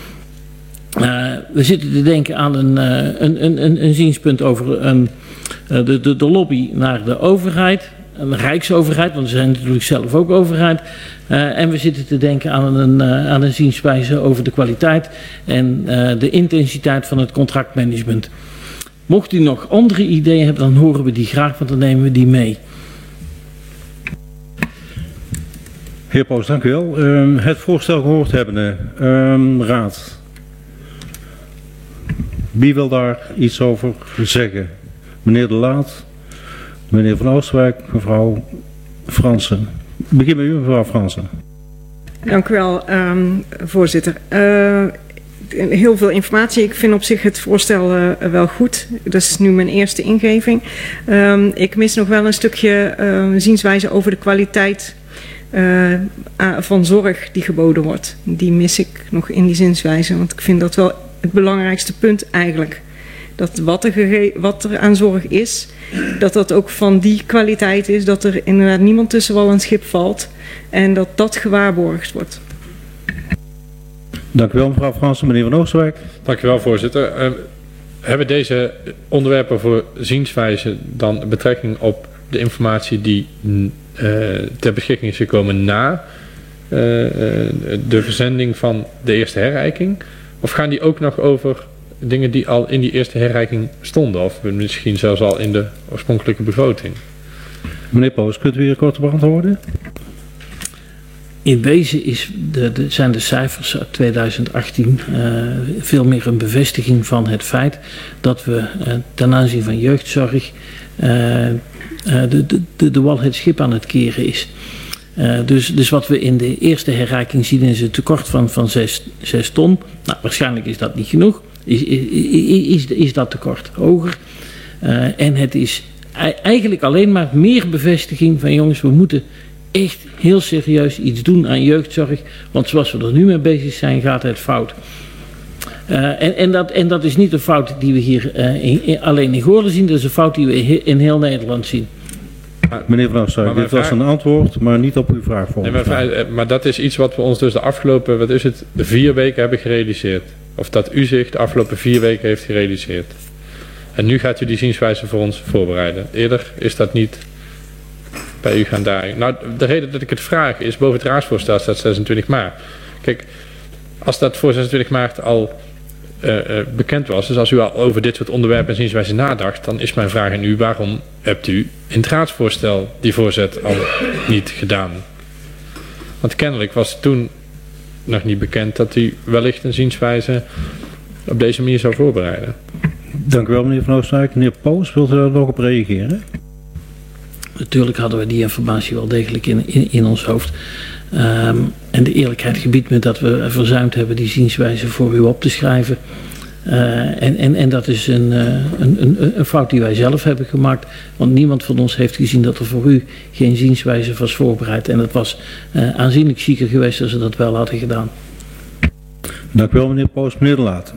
Uh, we zitten te denken aan een, uh, een, een, een, een zienspunt over een, uh, de, de, de lobby naar de overheid. Een rijksoverheid, want we zijn natuurlijk zelf ook overheid. Uh, en we zitten te denken aan een, uh, aan een zienswijze over de kwaliteit en uh, de intensiteit van het contractmanagement. Mocht u nog andere ideeën hebben, dan horen we die graag, want dan nemen we die mee. Heer Poos, dank u wel. Um, het voorstel gehoord hebbende, um, raad. Wie wil daar iets over zeggen? Meneer De Laat, meneer Van Oostwijk, mevrouw Fransen. Begin met u, mevrouw Fransen. Dank u wel, um, voorzitter. Uh, heel veel informatie. Ik vind op zich het voorstel uh, wel goed. Dat is nu mijn eerste ingeving. Um, ik mis nog wel een stukje uh, zienswijze over de kwaliteit uh, van zorg die geboden wordt. Die mis ik nog in die zienswijze, want ik vind dat wel het belangrijkste punt eigenlijk. Dat wat er, gege- wat er aan zorg is, dat dat ook van die kwaliteit is, dat er inderdaad niemand tussen wal en schip valt en dat dat gewaarborgd wordt. Dank u wel, mevrouw Fransen. Meneer Van Oosterwijk. Dank u wel, voorzitter. Uh, hebben deze onderwerpen voor zienswijze dan betrekking op de informatie die uh, ter beschikking is gekomen na uh, de verzending van de eerste herreiking? Of gaan die ook nog over dingen die al in die eerste herreiking stonden? Of misschien zelfs al in de oorspronkelijke begroting? Meneer Poos, kunt u hier kort beantwoorden? In wezen is de, de, zijn de cijfers uit tweeduizend achttien uh, veel meer een bevestiging van het feit dat we uh, ten aanzien van jeugdzorg uh, uh, de, de, de, de wal het schip aan het keren is. Uh, dus, dus wat we in de eerste herreiking zien is een tekort van, van zes ton. Nou, waarschijnlijk is dat niet genoeg. Is, is, is, is dat tekort hoger? Uh, en het is eigenlijk alleen maar meer bevestiging van jongens, we moeten echt heel serieus iets doen aan jeugdzorg. Want zoals we er nu mee bezig zijn, gaat het fout. Uh, en, en, dat, en dat is niet een fout die we hier uh, in, in, alleen in Goorlen zien. Dat is een fout die we in, in heel Nederland zien. Meneer Van Oosterwijk, dit was een antwoord, maar niet op uw vraag. Nee, maar, maar dat is iets wat we ons dus de afgelopen, wat is het, vier weken hebben gerealiseerd. Of dat u zich de afgelopen vier weken heeft gerealiseerd. En nu gaat u die zienswijze voor ons voorbereiden. Eerder is dat niet bij u gaan dagen. Nou, de reden dat ik het vraag is, boven het raadsvoorstel staat zesentwintig maart. Kijk, als dat voor zesentwintig maart al uh, uh, bekend was, dus als u al over dit soort onderwerpen en zienswijze nadacht, dan is mijn vraag aan u, waarom hebt u in het raadsvoorstel die voorzet al niet gedaan? Want kennelijk was het toen nog niet bekend dat u wellicht een zienswijze op deze manier zou voorbereiden. Dank u wel, meneer Van Oosterwijk. Meneer Poos, wilt u daar nog op reageren? Natuurlijk hadden we die informatie wel degelijk in, in, in ons hoofd. Um, en de eerlijkheid gebiedt me dat we verzuimd hebben die zienswijze voor u op te schrijven. Uh, en, en, en dat is een, uh, een, een, een fout die wij zelf hebben gemaakt. Want niemand van ons heeft gezien dat er voor u geen zienswijze was voorbereid. En dat was uh, aanzienlijk zieker geweest als ze dat wel hadden gedaan. Dank u wel, meneer Poos. Meneer De Laat.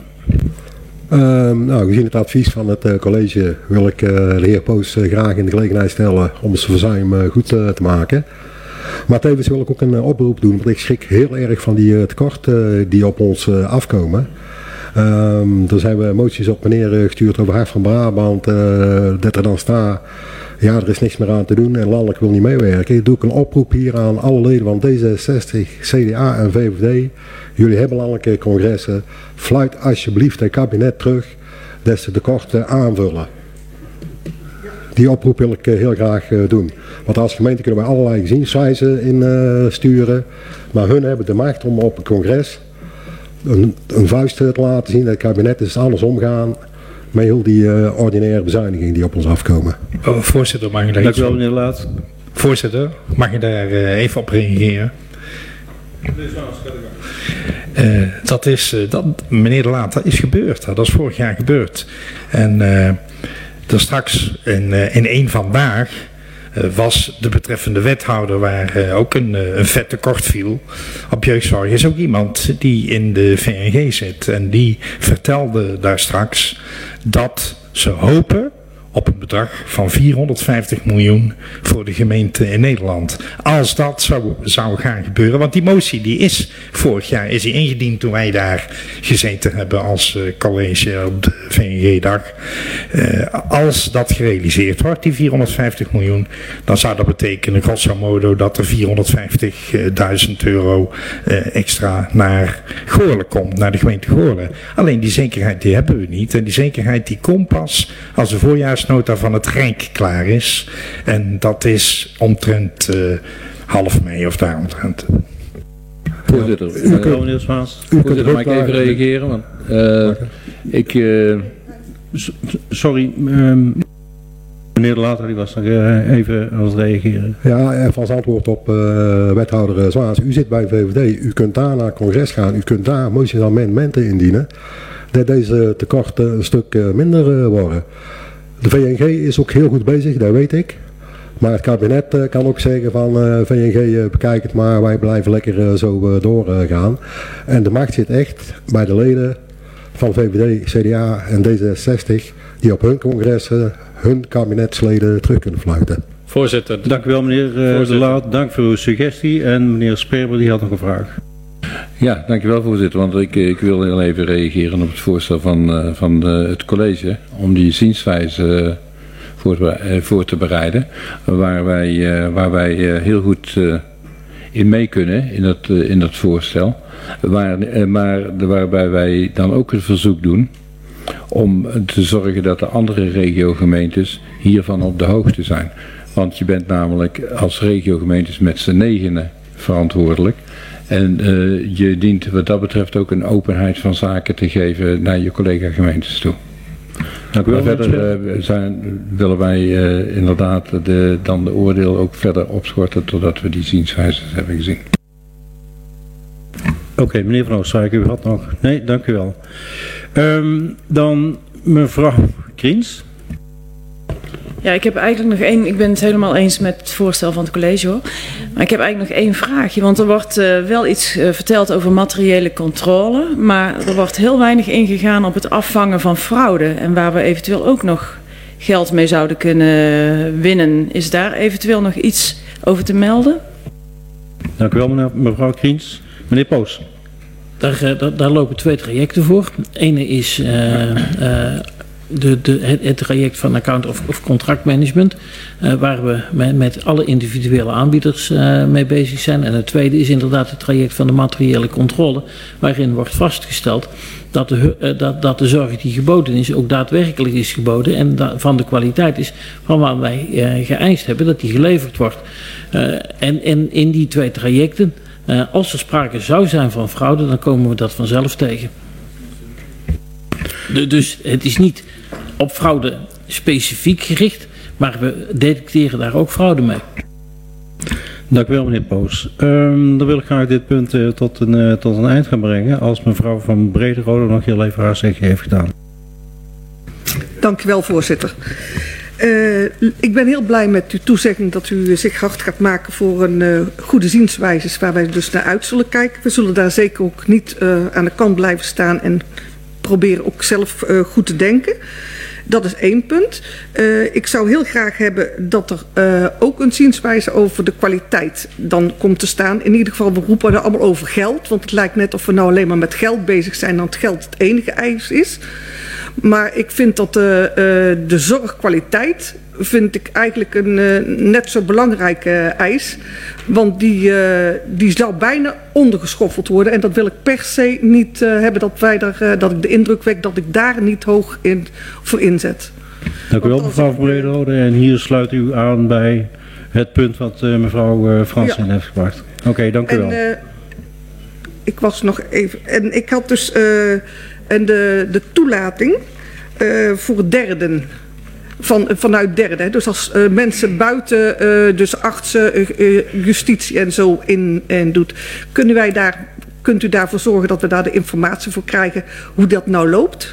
Uh, nou, gezien het advies van het uh, college wil ik uh, de heer Poos uh, graag in de gelegenheid stellen om zijn verzuim uh, goed uh, te maken. Maar tevens wil ik ook een uh, oproep doen, want ik schrik heel erg van die uh, tekorten uh, die op ons uh, afkomen. Um, er zijn we moties op meneer uh, gestuurd over Hart van Brabant, uh, dat er dan staat, ja, er is niks meer aan te doen en landelijk wil niet meewerken. Ik doe ik een oproep hier aan alle leden van D zesenzestig, C D A en V V D. Jullie hebben landelijke congressen. Fluit alsjeblieft het kabinet terug dat ze de tekorten aanvullen. Die oproep wil ik uh, heel graag uh, doen. Want als gemeente kunnen we allerlei zienswijzen insturen. Uh, maar hun hebben de macht om op een congres een, een vuist te laten zien dat het kabinet is anders omgaan met heel die uh, ordinaire bezuinigingen die op ons afkomen. Oh, voorzitter, mag ik daar Dank iets u wel, op? meneer Laat. Voorzitter, mag ik daar uh, even op reageren? Uh, dat is, uh, dat, meneer De Laat, dat is gebeurd. Dat is vorig jaar gebeurd. En uh, er straks in, uh, in één vandaag uh, was de betreffende wethouder waar uh, ook een, uh, een vet tekort viel op jeugdzorg. Is ook iemand die in de V N G zit. En die vertelde daar straks dat ze hopen op een bedrag van vierhonderdvijftig miljoen voor de gemeente in Nederland. Als dat zou, zou gaan gebeuren, want die motie die is vorig jaar is die ingediend toen wij daar gezeten hebben als uh, college op de V N G-dag. Uh, als dat gerealiseerd wordt, die vierhonderdvijftig miljoen, dan zou dat betekenen grosso modo dat er vierhonderdvijftigduizend euro uh, extra naar Goorlen komt, naar de gemeente Goorlen. Alleen die zekerheid die hebben we niet en die zekerheid die komt pas als de voorjaarsnota van het Rijk klaar is. En dat is omtrent uh, half mei of daaromtrent. Voorzitter, Ja, u kunt, meneer Swaans. Voorzitter, mag ik even reageren? Want, uh, ik, uh, Sorry, um, meneer De Laat, die was nog uh, even aan het reageren. Ja, even als antwoord op uh, wethouder Zwaans. U zit bij V V D, u kunt daar naar het congres gaan, u kunt daar moties en amendementen indienen, dat deze tekorten een stuk uh, minder uh, worden. De V N G is ook heel goed bezig, dat weet ik. Maar het kabinet uh, kan ook zeggen van uh, V N G uh, bekijk het maar, wij blijven lekker uh, zo uh, doorgaan. Uh, en de macht zit echt bij de leden van V V D, C D A en D zesenzestig die op hun congressen hun kabinetsleden terug kunnen fluiten. Voorzitter. Dank u wel, meneer uh, De Laat. Dank voor uw suggestie. En meneer Sperber die had nog een vraag. Ja, dankjewel voorzitter. Want ik, ik wil heel even reageren op het voorstel van, uh, van uh, het college om die zienswijze uh, voor, uh, voor te bereiden. Waar wij, uh, waar wij uh, heel goed uh, in mee kunnen in dat, uh, in dat voorstel. Waar, uh, maar waarbij wij dan ook het verzoek doen om te zorgen dat de andere regiogemeentes hiervan op de hoogte zijn. Want je bent namelijk als regiogemeentes met z'n negenen verantwoordelijk. En uh, je dient wat dat betreft ook een openheid van zaken te geven naar je collega-gemeentes toe. Dank u wel. Verder uh, zijn, willen wij uh, inderdaad de, dan de oordeel ook verder opschorten totdat we die zienswijzes hebben gezien. Oké, okay, meneer Van Oosterijk, u had nog... Nee, dank u wel. Um, dan mevrouw Kriens. Ja, ik heb eigenlijk nog één, ik ben het helemaal eens met het voorstel van het college hoor. Maar ik heb eigenlijk nog één vraagje, want er wordt uh, wel iets uh, verteld over materiële controle, maar er wordt heel weinig ingegaan op het afvangen van fraude en waar we eventueel ook nog geld mee zouden kunnen winnen. Is daar eventueel nog iets over te melden? Dank u wel meneer, mevrouw Kriens. Meneer Poos. Daar, daar, daar lopen twee trajecten voor. Ene is uh, uh, de, de, het, het traject van account of, of contractmanagement, uh, waar we met, met alle individuele aanbieders uh, mee bezig zijn. En het tweede is inderdaad het traject van de materiële controle, waarin wordt vastgesteld dat de, uh, dat, dat de zorg die geboden is ook daadwerkelijk is geboden en da, van de kwaliteit is van waar wij uh, geëist hebben dat die geleverd wordt. Uh, en, en in die twee trajecten, Uh, als er sprake zou zijn van fraude, dan komen we dat vanzelf tegen. De, dus het is niet op fraude specifiek gericht, maar we detecteren daar ook fraude mee. Dank u wel meneer Poos. Um, dan wil ik graag dit punt uh, tot, een, uh, tot een eind gaan brengen als mevrouw van Brederode nog heel even haar zegje heeft gedaan. Dank u wel voorzitter. Uh, ik ben heel blij met uw toezegging dat u zich hard gaat maken voor een uh, goede zienswijze waar wij dus naar uit zullen kijken. We zullen daar zeker ook niet uh, aan de kant blijven staan en proberen ook zelf uh, goed te denken. Dat is één punt. Uh, ik zou heel graag hebben dat er uh, ook een zienswijze over de kwaliteit dan komt te staan. In ieder geval, we roepen er allemaal over geld. Want het lijkt net of we nou alleen maar met geld bezig zijn, dan het geld het enige eis is. Maar ik vind dat de, uh, de zorgkwaliteit vind ik eigenlijk een uh, net zo belangrijke uh, eis. Want die, uh, die zou bijna ondergeschoffeld worden. En dat wil ik per se niet uh, hebben dat, wij daar, uh, dat ik de indruk wek dat ik daar niet hoog in, voor inzet. Dank u wel mevrouw Van Brederode. En hier sluit u aan bij het punt wat uh, mevrouw uh, Fransen ja. heeft gebracht. Oké, okay, dank u en, wel. Uh, ik was nog even... En ik had dus... Uh, En de, de toelating uh, voor derden, van, vanuit derden. Dus als uh, mensen buiten, uh, dus artsen, uh, uh, justitie en zo in en doet, kunnen wij daar, kunt u daarvoor zorgen dat we daar de informatie voor krijgen hoe dat nou loopt?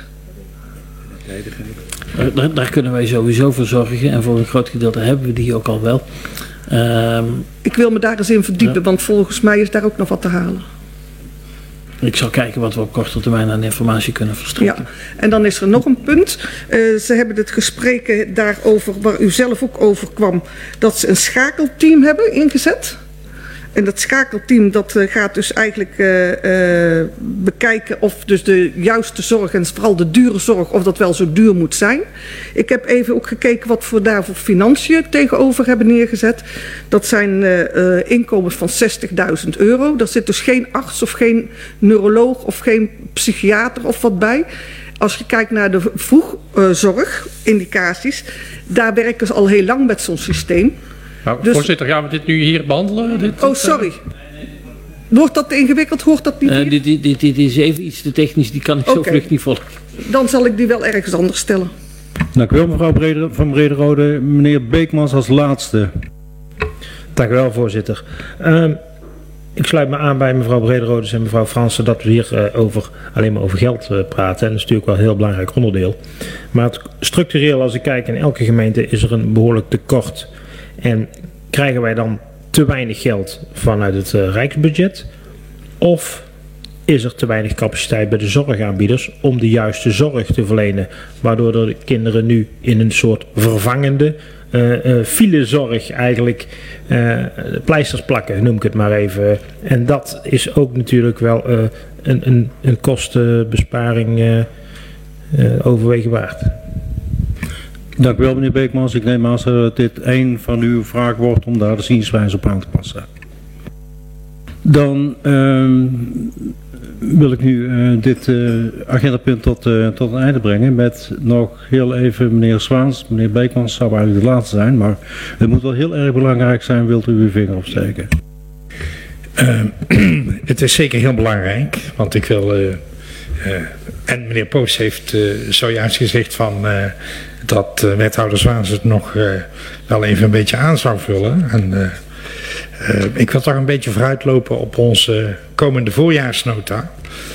Daar, daar kunnen wij sowieso voor zorgen en voor een groot gedeelte hebben we die ook al wel. Uh, Ik wil me daar eens in verdiepen, ja. Want volgens mij is daar ook nog wat te halen. Ik zal kijken wat we op korte termijn aan informatie kunnen verstrekken. Ja, en dan is er nog een punt. Uh, ze hebben het gesprek daarover, waar u zelf ook over kwam, dat ze een schakelteam hebben ingezet. En dat schakelteam dat uh, gaat dus eigenlijk uh, uh, bekijken of dus de juiste zorg en vooral de dure zorg, of dat wel zo duur moet zijn. Ik heb even ook gekeken wat we daar voor financiën tegenover hebben neergezet. Dat zijn uh, uh, inkomens van zestigduizend euro. Daar zit dus geen arts of geen neuroloog of geen psychiater of wat bij. Als je kijkt naar de vroegzorgindicaties, uh, daar werken ze al heel lang met zo'n systeem. Nou, dus, voorzitter, gaan we dit nu hier behandelen? Dit, oh, sorry. Wordt dat te ingewikkeld? Hoort dat niet? Uh, dit, dit, dit, dit is even iets te technisch, die kan ik okay. zo vlug niet volgen. Dan zal ik die wel ergens anders stellen. Dank u wel, mevrouw Breder, van Brederode. Meneer Beekmans als laatste. Dank u wel, voorzitter. Uh, ik sluit me aan bij mevrouw Brederode en mevrouw Fransen dat we hier uh, over, alleen maar over geld uh, praten. En dat is natuurlijk wel een heel belangrijk onderdeel. Maar het, structureel, als ik kijk, in elke gemeente is er een behoorlijk tekort. En krijgen wij dan te weinig geld vanuit het uh, Rijksbudget? Of is er te weinig capaciteit bij de zorgaanbieders om de juiste zorg te verlenen. Waardoor de kinderen nu in een soort vervangende uh, uh, filezorg eigenlijk uh, pleisters plakken, noem ik het maar even. En dat is ook natuurlijk wel uh, een, een, een kostenbesparing uh, uh, overwegen waard. Dank u wel, meneer Beekmans. Ik neem aan dat dit een van uw vragen wordt om daar de zienswijze op aan te passen. Dan uh, wil ik nu uh, dit uh, agendapunt tot, uh, tot een einde brengen met nog heel even meneer Zwaans. Meneer Beekmans zou eigenlijk de laatste zijn, maar het moet wel heel erg belangrijk zijn, wilt u uw vinger opsteken? Uh, het is zeker heel belangrijk, want ik wil... Uh, uh, en meneer Poos heeft uh, zojuist gezegd van... Uh, dat uh, wethouder Zwaans het nog uh, wel even een beetje aan zou vullen. En, uh, uh, ik wil toch een beetje vooruitlopen op onze komende voorjaarsnota.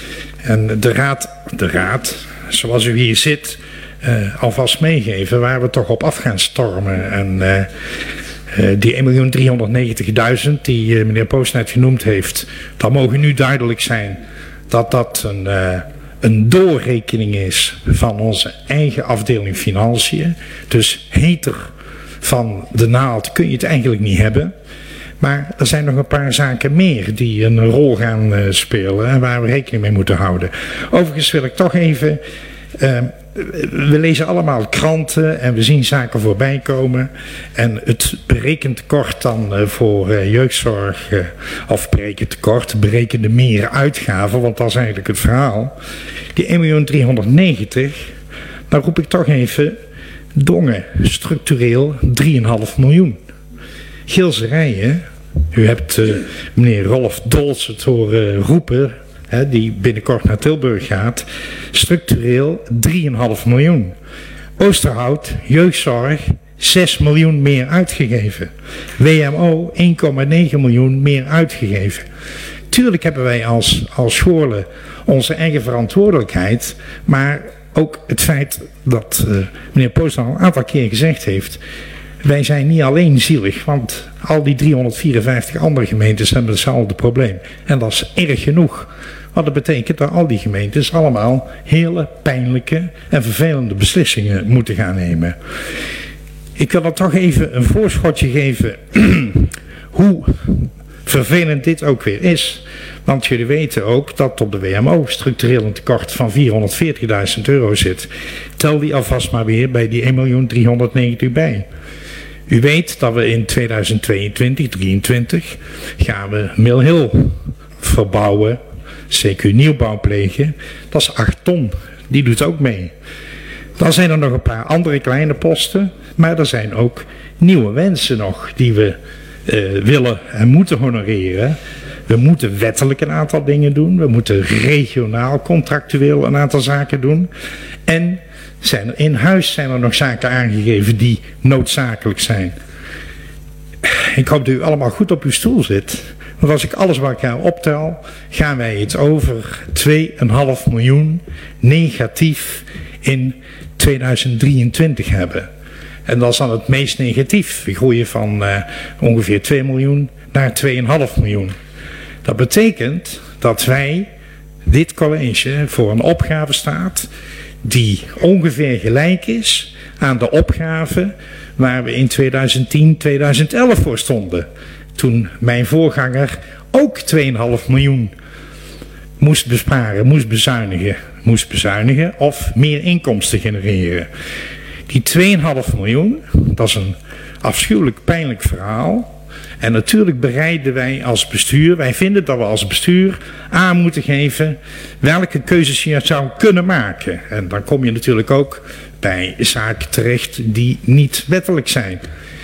En de raad, de raad zoals u hier zit, uh, alvast meegeven waar we toch op af gaan stormen. En uh, uh, die één miljoen driehonderdnegentigduizend die uh, meneer Poos net genoemd heeft, dan mogen nu duidelijk zijn dat dat een... Uh, een doorrekening is van onze eigen afdeling financiën. Dus heter van de naald kun je het eigenlijk niet hebben. Maar er zijn nog een paar zaken meer die een rol gaan uh, spelen en waar we rekening mee moeten houden. Overigens wil ik toch even... Uh, we lezen allemaal kranten en we zien zaken voorbij komen. En het berekend tekort dan uh, voor uh, jeugdzorg, uh, of berekend tekort, berekende meer uitgaven, want dat is eigenlijk het verhaal. Die één miljoen driehonderdnegentig, dan roep ik toch even Dongen, structureel drie komma vijf miljoen. Gilserijen, u hebt uh, meneer Rolf Dols het horen roepen, He, die binnenkort naar Tilburg gaat, structureel drie komma vijf miljoen. Oosterhout, jeugdzorg, zes miljoen meer uitgegeven. W M O, één komma negen miljoen meer uitgegeven. Tuurlijk hebben wij als, als scholen onze eigen verantwoordelijkheid, maar ook het feit dat uh, meneer Poos al een aantal keer gezegd heeft, wij zijn niet alleen zielig, want al die driehonderdvierenvijftig andere gemeentes hebben hetzelfde probleem. En dat is erg genoeg. Want dat betekent dat al die gemeentes allemaal hele pijnlijke en vervelende beslissingen moeten gaan nemen. Ik wil er toch even een voorschotje geven hoe vervelend dit ook weer is. Want jullie weten ook dat op de W M O structureel een tekort van vierhonderdveertigduizend euro zit. Tel die alvast maar weer bij die één miljoen driehonderdnegentig bij. U weet dat we in tweeduizend tweeëntwintig drieëntwintig gaan we Mill Hill verbouwen. C Q nieuwbouw plegen, dat is acht ton, die doet ook mee. Dan zijn er nog een paar andere kleine posten, maar er zijn ook nieuwe wensen nog die we uh, willen en moeten honoreren. We moeten wettelijk een aantal dingen doen, we moeten regionaal, contractueel een aantal zaken doen. En zijn er, in huis zijn er nog zaken aangegeven die noodzakelijk zijn. Ik hoop dat u allemaal goed op uw stoel zit. Want als ik alles bij elkaar optel, gaan wij het over twee komma vijf miljoen negatief in tweeduizend drieëntwintig hebben. En dat is dan het meest negatief. We groeien van uh, ongeveer twee miljoen naar twee komma vijf miljoen. Dat betekent dat wij, dit college, voor een opgave staat die ongeveer gelijk is aan de opgave waar we in tweeduizend tien tweeduizend elf voor stonden. Toen mijn voorganger ook twee komma vijf miljoen moest besparen, moest bezuinigen, moest bezuinigen of meer inkomsten genereren. Die twee komma vijf miljoen, dat is een afschuwelijk pijnlijk verhaal. En natuurlijk bereiden wij als bestuur, wij vinden dat we als bestuur aan moeten geven welke keuzes je zou kunnen maken. En dan kom je natuurlijk ook bij zaken terecht die niet wettelijk zijn.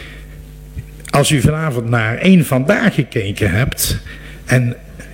Als u vanavond naar één Vandaag gekeken hebt, en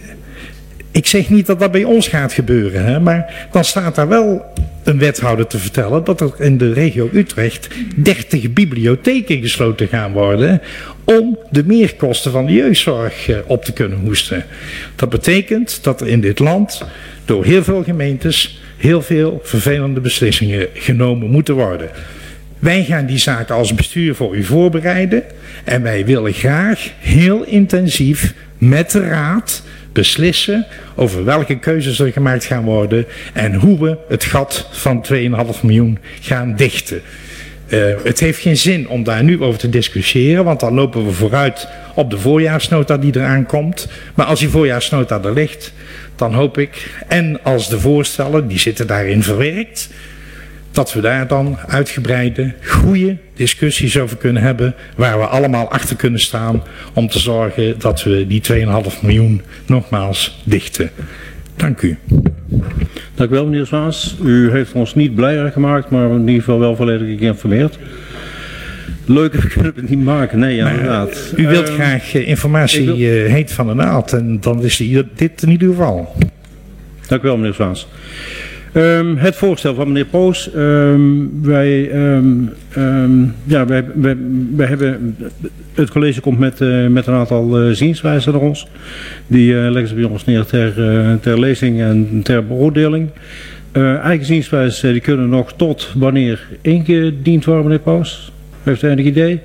ik zeg niet dat dat bij ons gaat gebeuren, hè, maar dan staat daar wel een wethouder te vertellen dat er in de regio Utrecht dertig bibliotheken gesloten gaan worden om de meerkosten van de jeugdzorg op te kunnen hoesten. Dat betekent dat er in dit land door heel veel gemeentes heel veel vervelende beslissingen genomen moeten worden. Wij gaan die zaken als bestuur voor u voorbereiden en wij willen graag heel intensief met de raad, beslissen over welke keuzes er gemaakt gaan worden en hoe we het gat van twee komma vijf miljoen gaan dichten. Uh, het heeft geen zin om daar nu over te discussiëren, want dan lopen we vooruit op de voorjaarsnota die eraan komt. Maar als die voorjaarsnota er ligt, dan hoop ik, en als de voorstellen, die zitten daarin verwerkt, dat we daar dan uitgebreide, goede discussies over kunnen hebben, waar we allemaal achter kunnen staan om te zorgen dat we die twee komma vijf miljoen nogmaals dichten. Dank u. Dank u wel, meneer Zwaas. U heeft ons niet blijer gemaakt, maar in ieder geval wel volledig geïnformeerd. Leuker kunnen we het niet maken, nee, inderdaad. U wilt uh, graag uh, informatie wil... uh, heet van de naald en dan is dit in ieder geval. Dank u wel, meneer Zwaas. Um, het voorstel van meneer Poos. Um, wij, um, um, ja, wij, wij, wij hebben, het college komt met, uh, met een aantal uh, zienswijzen naar ons. Die uh, leggen ze bij ons neer ter, uh, ter lezing en ter beoordeling. Uh, eigen zienswijzen die kunnen nog tot wanneer ingediend worden, meneer Poos? Heeft u enig idee?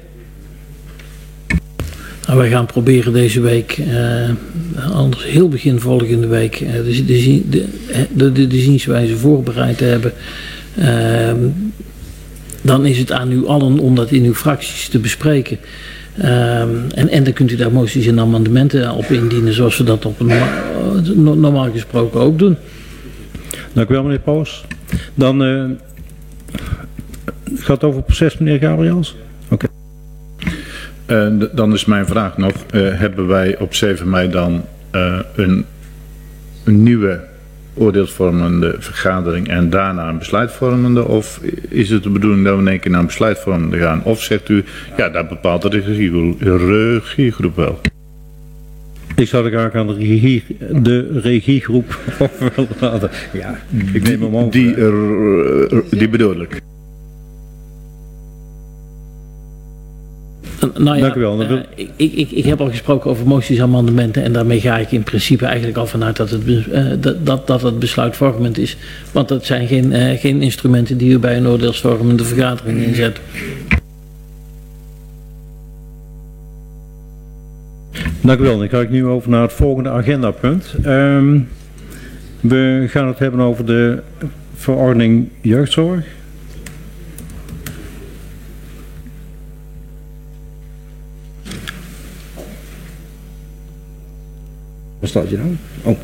Nou, wij gaan proberen deze week, uh, anders heel begin volgende week, uh, de, de, de, de, de zienswijze voorbereid te hebben. Uh, dan is het aan u allen om dat in uw fracties te bespreken. Uh, en, en dan kunt u daar moties en amendementen op indienen, zoals we dat op een normaal, normaal gesproken ook doen. Dank u wel, meneer Poos. Dan uh, gaat het over het proces, meneer Gabriels? Oké. Okay. Uh, dan is mijn vraag nog, uh, hebben wij op zeven mei dan uh, een, een nieuwe oordeelsvormende vergadering en daarna een besluitvormende? Of is het de bedoeling dat we in één keer naar een besluitvormende gaan? Of zegt u, ja, dat bepaalt de regiegroep, regiegroep wel? Ik zou er graag aan de, regie, de regiegroep over willen laten. Ja, ik neem hem over. Die, uh, die bedoel ik. Nou ja, Dank u wel. Uh, ik, ik, ik heb al gesproken over moties en amendementen en daarmee ga ik in principe eigenlijk al vanuit dat het, uh, dat, dat, dat het besluitvormend is. Want dat zijn geen, uh, geen instrumenten die u bij een oordeelsvormende vergadering inzet. Dank u wel. Dan ga ik nu over naar het volgende agendapunt. Um, we gaan het hebben over de verordening jeugdzorg. Waar staat je nou? Oh.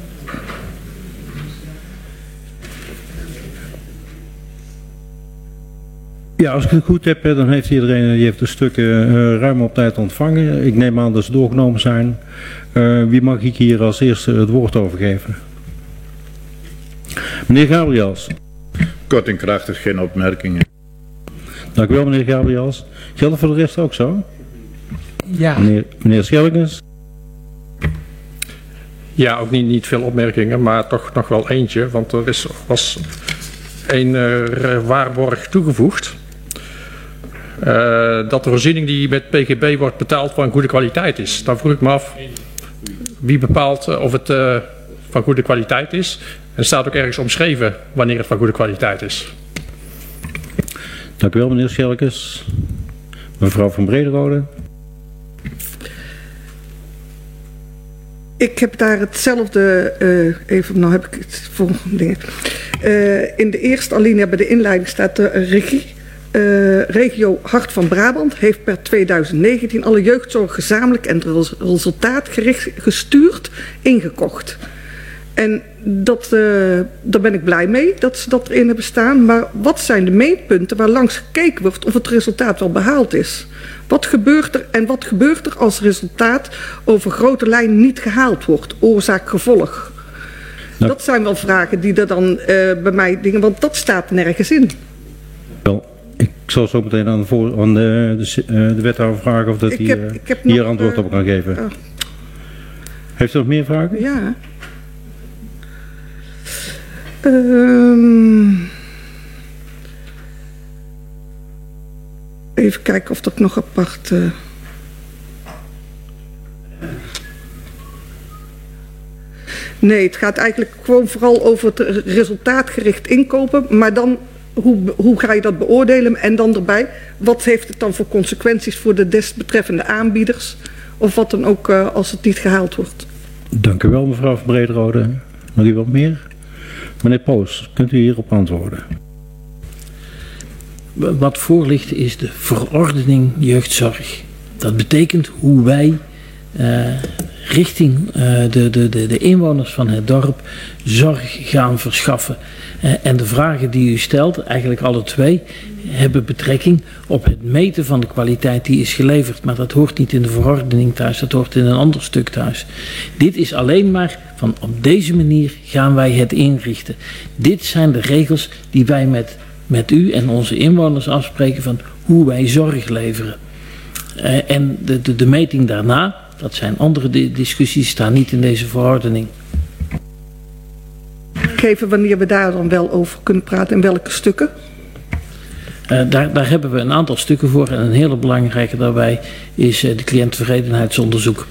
Ja, als ik het goed heb, dan heeft iedereen die heeft de stukken uh, ruim op tijd ontvangen. Ik neem aan dat ze doorgenomen zijn. Uh, wie mag ik hier als eerste het woord over geven? Meneer Gabriels. Kort en krachtig, geen opmerkingen. Dank u wel, meneer Gabriels. Geldt het voor de rest ook zo? Ja. Meneer, meneer Schelkens. Ja, ook niet, niet veel opmerkingen, maar toch nog wel eentje. Want er is, was een uh, waarborg toegevoegd. Uh, dat de voorziening die met P G B wordt betaald van goede kwaliteit is. Dan vroeg ik me af, wie bepaalt uh, of het uh, van goede kwaliteit is? En er staat ook ergens omschreven wanneer het van goede kwaliteit is. Dank u wel, meneer Schelkens. Mevrouw van Brederode. Ik heb daar hetzelfde, uh, even, nou heb ik het volgende ding. Uh, in de eerste alinea bij de inleiding staat de regie. Uh, regio Hart van Brabant heeft per tweeduizend negentien alle jeugdzorg gezamenlijk en resultaatgericht gestuurd ingekocht. En dat, uh, daar ben ik blij mee dat ze dat erin hebben staan. Maar wat zijn de meetpunten waar langs gekeken wordt of het resultaat wel behaald is? Wat gebeurt er en wat gebeurt er als resultaat over grote lijnen niet gehaald wordt? Oorzaak-gevolg. Nou, dat zijn wel vragen die er dan uh, bij mij dingen, want dat staat nergens in. Wel, ik zal zo meteen aan de, voor, aan de, de, de wethouder vragen of dat hij uh, hier nog, antwoord op kan geven. Uh, Heeft u nog meer vragen? Ja. Um, even kijken of dat nog apart... Uh, nee, het gaat eigenlijk gewoon vooral over het resultaatgericht inkopen. Maar dan, hoe, hoe ga je dat beoordelen? En dan erbij, wat heeft het dan voor consequenties voor de desbetreffende aanbieders? Of wat dan ook uh, als het niet gehaald wordt? Dank u wel, mevrouw Van Brederode. Nog iemand meer? Meneer Poos, kunt u hierop antwoorden? Wat voor ligt is de verordening jeugdzorg. Dat betekent hoe wij uh, richting uh, de, de, de, de inwoners van het dorp zorg gaan verschaffen. Uh, en de vragen die u stelt, eigenlijk alle twee, hebben betrekking op het meten van de kwaliteit die is geleverd. Maar dat hoort niet in de verordening thuis, dat hoort in een ander stuk thuis. Dit is alleen maar van op deze manier gaan wij het inrichten. Dit zijn de regels die wij met, met u en onze inwoners afspreken van hoe wij zorg leveren. Uh, en de, de, de meting daarna, dat zijn andere di- discussies, staan niet in deze verordening. Geven wanneer we daar dan wel over kunnen praten en welke stukken? Uh, daar, daar hebben we een aantal stukken voor en een hele belangrijke daarbij is uh, de cliënttevredenheidsonderzoek.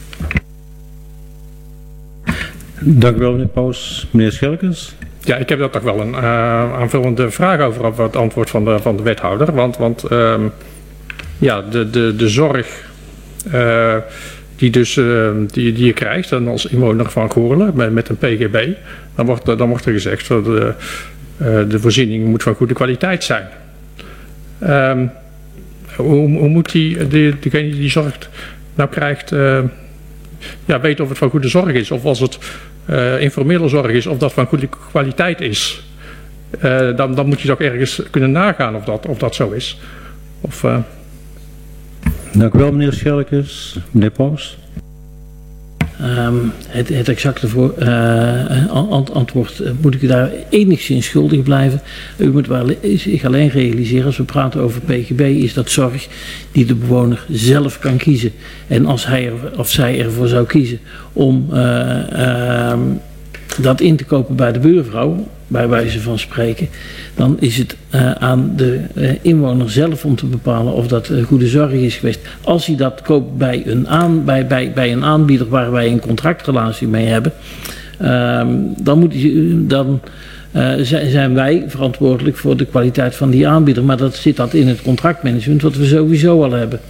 Dank u wel, meneer Poos. Meneer Schelkens? Ja, ik heb daar toch wel een uh, aanvullende vraag over op het antwoord van de, van de wethouder. Want, want um, ja, de, de, de zorg uh, die, dus, uh, die, die je krijgt dan als inwoner van Goorlen met, met een P G B, dan wordt, dan wordt er gezegd dat de, uh, de voorziening moet van goede kwaliteit zijn. Um, hoe, hoe moet die, die, degene die die zorg nou krijgt, uh, ja, weten of het van goede zorg is? Of als het uh, informele zorg is, of dat van goede kwaliteit is? Uh, dan, dan moet je toch ergens kunnen nagaan of dat, of dat zo is. Of, uh... Dank u wel, meneer Schelkens. Meneer Poos? Um, het, het exacte voor, uh, ant, antwoord uh, moet ik u daar enigszins schuldig blijven. U moet wel zich alleen realiseren, als we praten over P G B, is dat zorg die de bewoner zelf kan kiezen. En als hij er, of zij ervoor zou kiezen om uh, uh, dat in te kopen bij de buurvrouw, bij wijze van spreken, dan is het uh, aan de uh, inwoner zelf om te bepalen of dat uh, goede zorg is geweest. Als hij dat koopt bij een, aan, bij, bij, bij een aanbieder waar wij een contractrelatie mee hebben, uh, dan, moet hij, dan uh, zijn wij verantwoordelijk voor de kwaliteit van die aanbieder. Maar dat zit dat in het contractmanagement wat we sowieso al hebben.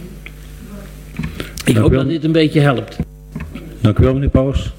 Ik hoop dat dit een beetje helpt. Dank u wel, meneer Poos.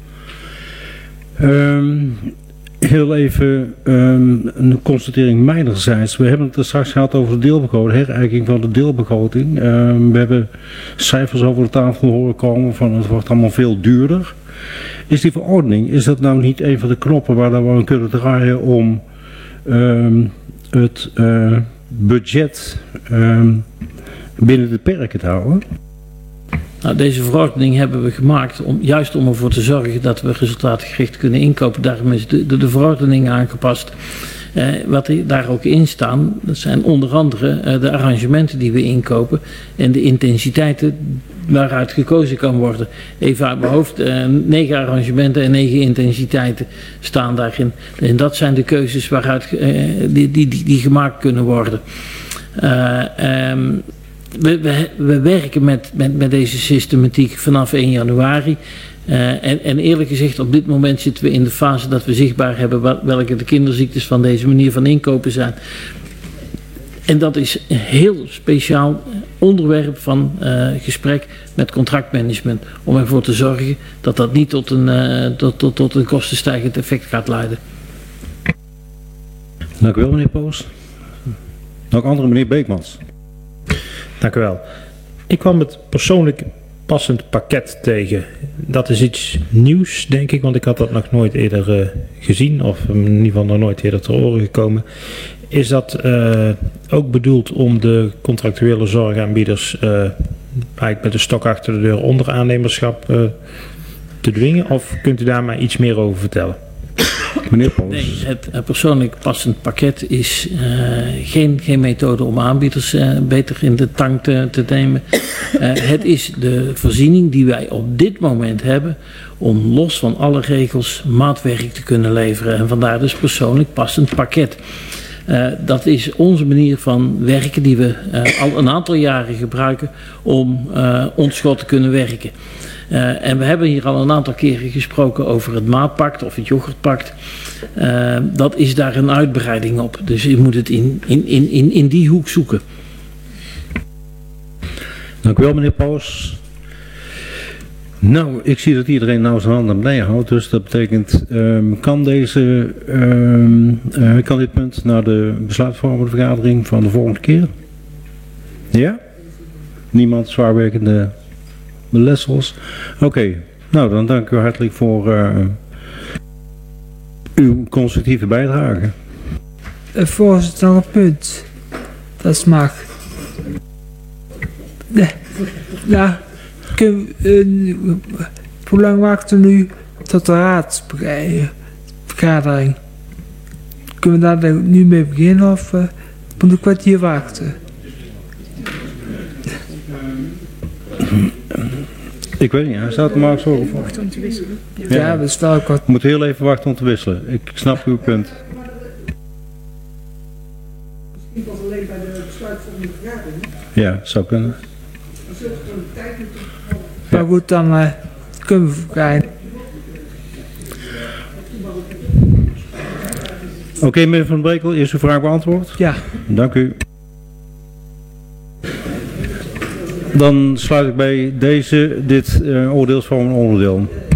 Um, Heel even um, een constatering mijnerzijds. We hebben het er straks gehad over de deelbegroting, herijking van de deelbegroting. Um, we hebben cijfers over de tafel horen komen van het wordt allemaal veel duurder. Is die verordening, is dat nou niet een van de knoppen waar we aan kunnen draaien om um, het uh, budget um, binnen de perken te houden? Nou, deze verordening hebben we gemaakt om, juist om ervoor te zorgen dat we resultaatgericht kunnen inkopen. Daarom is de, de, de verordening aangepast. Eh, wat er daar ook in staan, dat zijn onder andere uh, de arrangementen die we inkopen en de intensiteiten waaruit gekozen kan worden. Even uit mijn hoofd, uh, negen arrangementen en negen intensiteiten staan daarin. En dat zijn de keuzes waaruit uh, die, die, die, die gemaakt kunnen worden. Uh, um, We, we, we werken met, met, met deze systematiek vanaf één januari. Uh, en, en eerlijk gezegd, op dit moment zitten we in de fase dat we zichtbaar hebben wat, welke de kinderziektes van deze manier van inkopen zijn. En dat is een heel speciaal onderwerp van uh, gesprek met contractmanagement. Om ervoor te zorgen dat dat niet tot een, uh, tot, tot, tot een kostenstijgend effect gaat leiden. Dank u wel, meneer Poos. Nog andere, meneer Beekmans. Dank u wel. Ik kwam het persoonlijk passend pakket tegen. Dat is iets nieuws, denk ik, want ik had dat nog nooit eerder uh, gezien, of in ieder geval nog nooit eerder ter oren gekomen. Is dat uh, ook bedoeld om de contractuele zorgaanbieders uh, eigenlijk met de stok achter de deur onder aannemerschap uh, te dwingen? Of kunt u daar maar iets meer over vertellen? Meneer Poos. Nee, het uh, persoonlijk passend pakket is uh, geen, geen methode om aanbieders uh, beter in de tang te, te nemen. Uh, het is de voorziening die wij op dit moment hebben om los van alle regels maatwerk te kunnen leveren. En vandaar dus persoonlijk passend pakket. Uh, dat is onze manier van werken die we uh, al een aantal jaren gebruiken om uh, onschot te kunnen werken. Uh, en we hebben hier al een aantal keren gesproken over het maatpact of het yoghurtpact. Uh, dat is daar een uitbreiding op. Dus je moet het in, in, in, in, in die hoek zoeken. Dank u wel, meneer Poos. Nou, ik zie dat iedereen nou zijn hand naar beneden houdt, dus dat betekent, um, kan deze, um, uh, kan dit punt naar de besluitvormende vergadering van de volgende keer? Ja? Niemand zwaarwerkende beletsels? Oké, okay. Nou dan dank u hartelijk voor uh, uw constructieve bijdrage. Uh, voorzitter, nog een punt. Dat is mag. Nee. Nou, kun, uh, hoe lang wacht er nu tot de raadsvergadering? Kunnen we daar nu mee beginnen of uh, moet een kwartier wachten? Ik weet niet, hij staat er maar zo voor. Wachten om te wisselen. Ja, ja, dat is wel kort. We moeten heel even wachten om te wisselen. Ik snap uw punt. Misschien pas alleen bij de besluitvormende vergadering. Ja, zou kunnen. Dan zullen we een tijd moeten. Maar goed, dan uh, kunnen we verkrijgen. Oké, okay, meneer Van Brekel, is uw vraag beantwoord? Ja. Dank u. Dan sluit ik bij deze dit uh, oordeelsvormend onderdeel.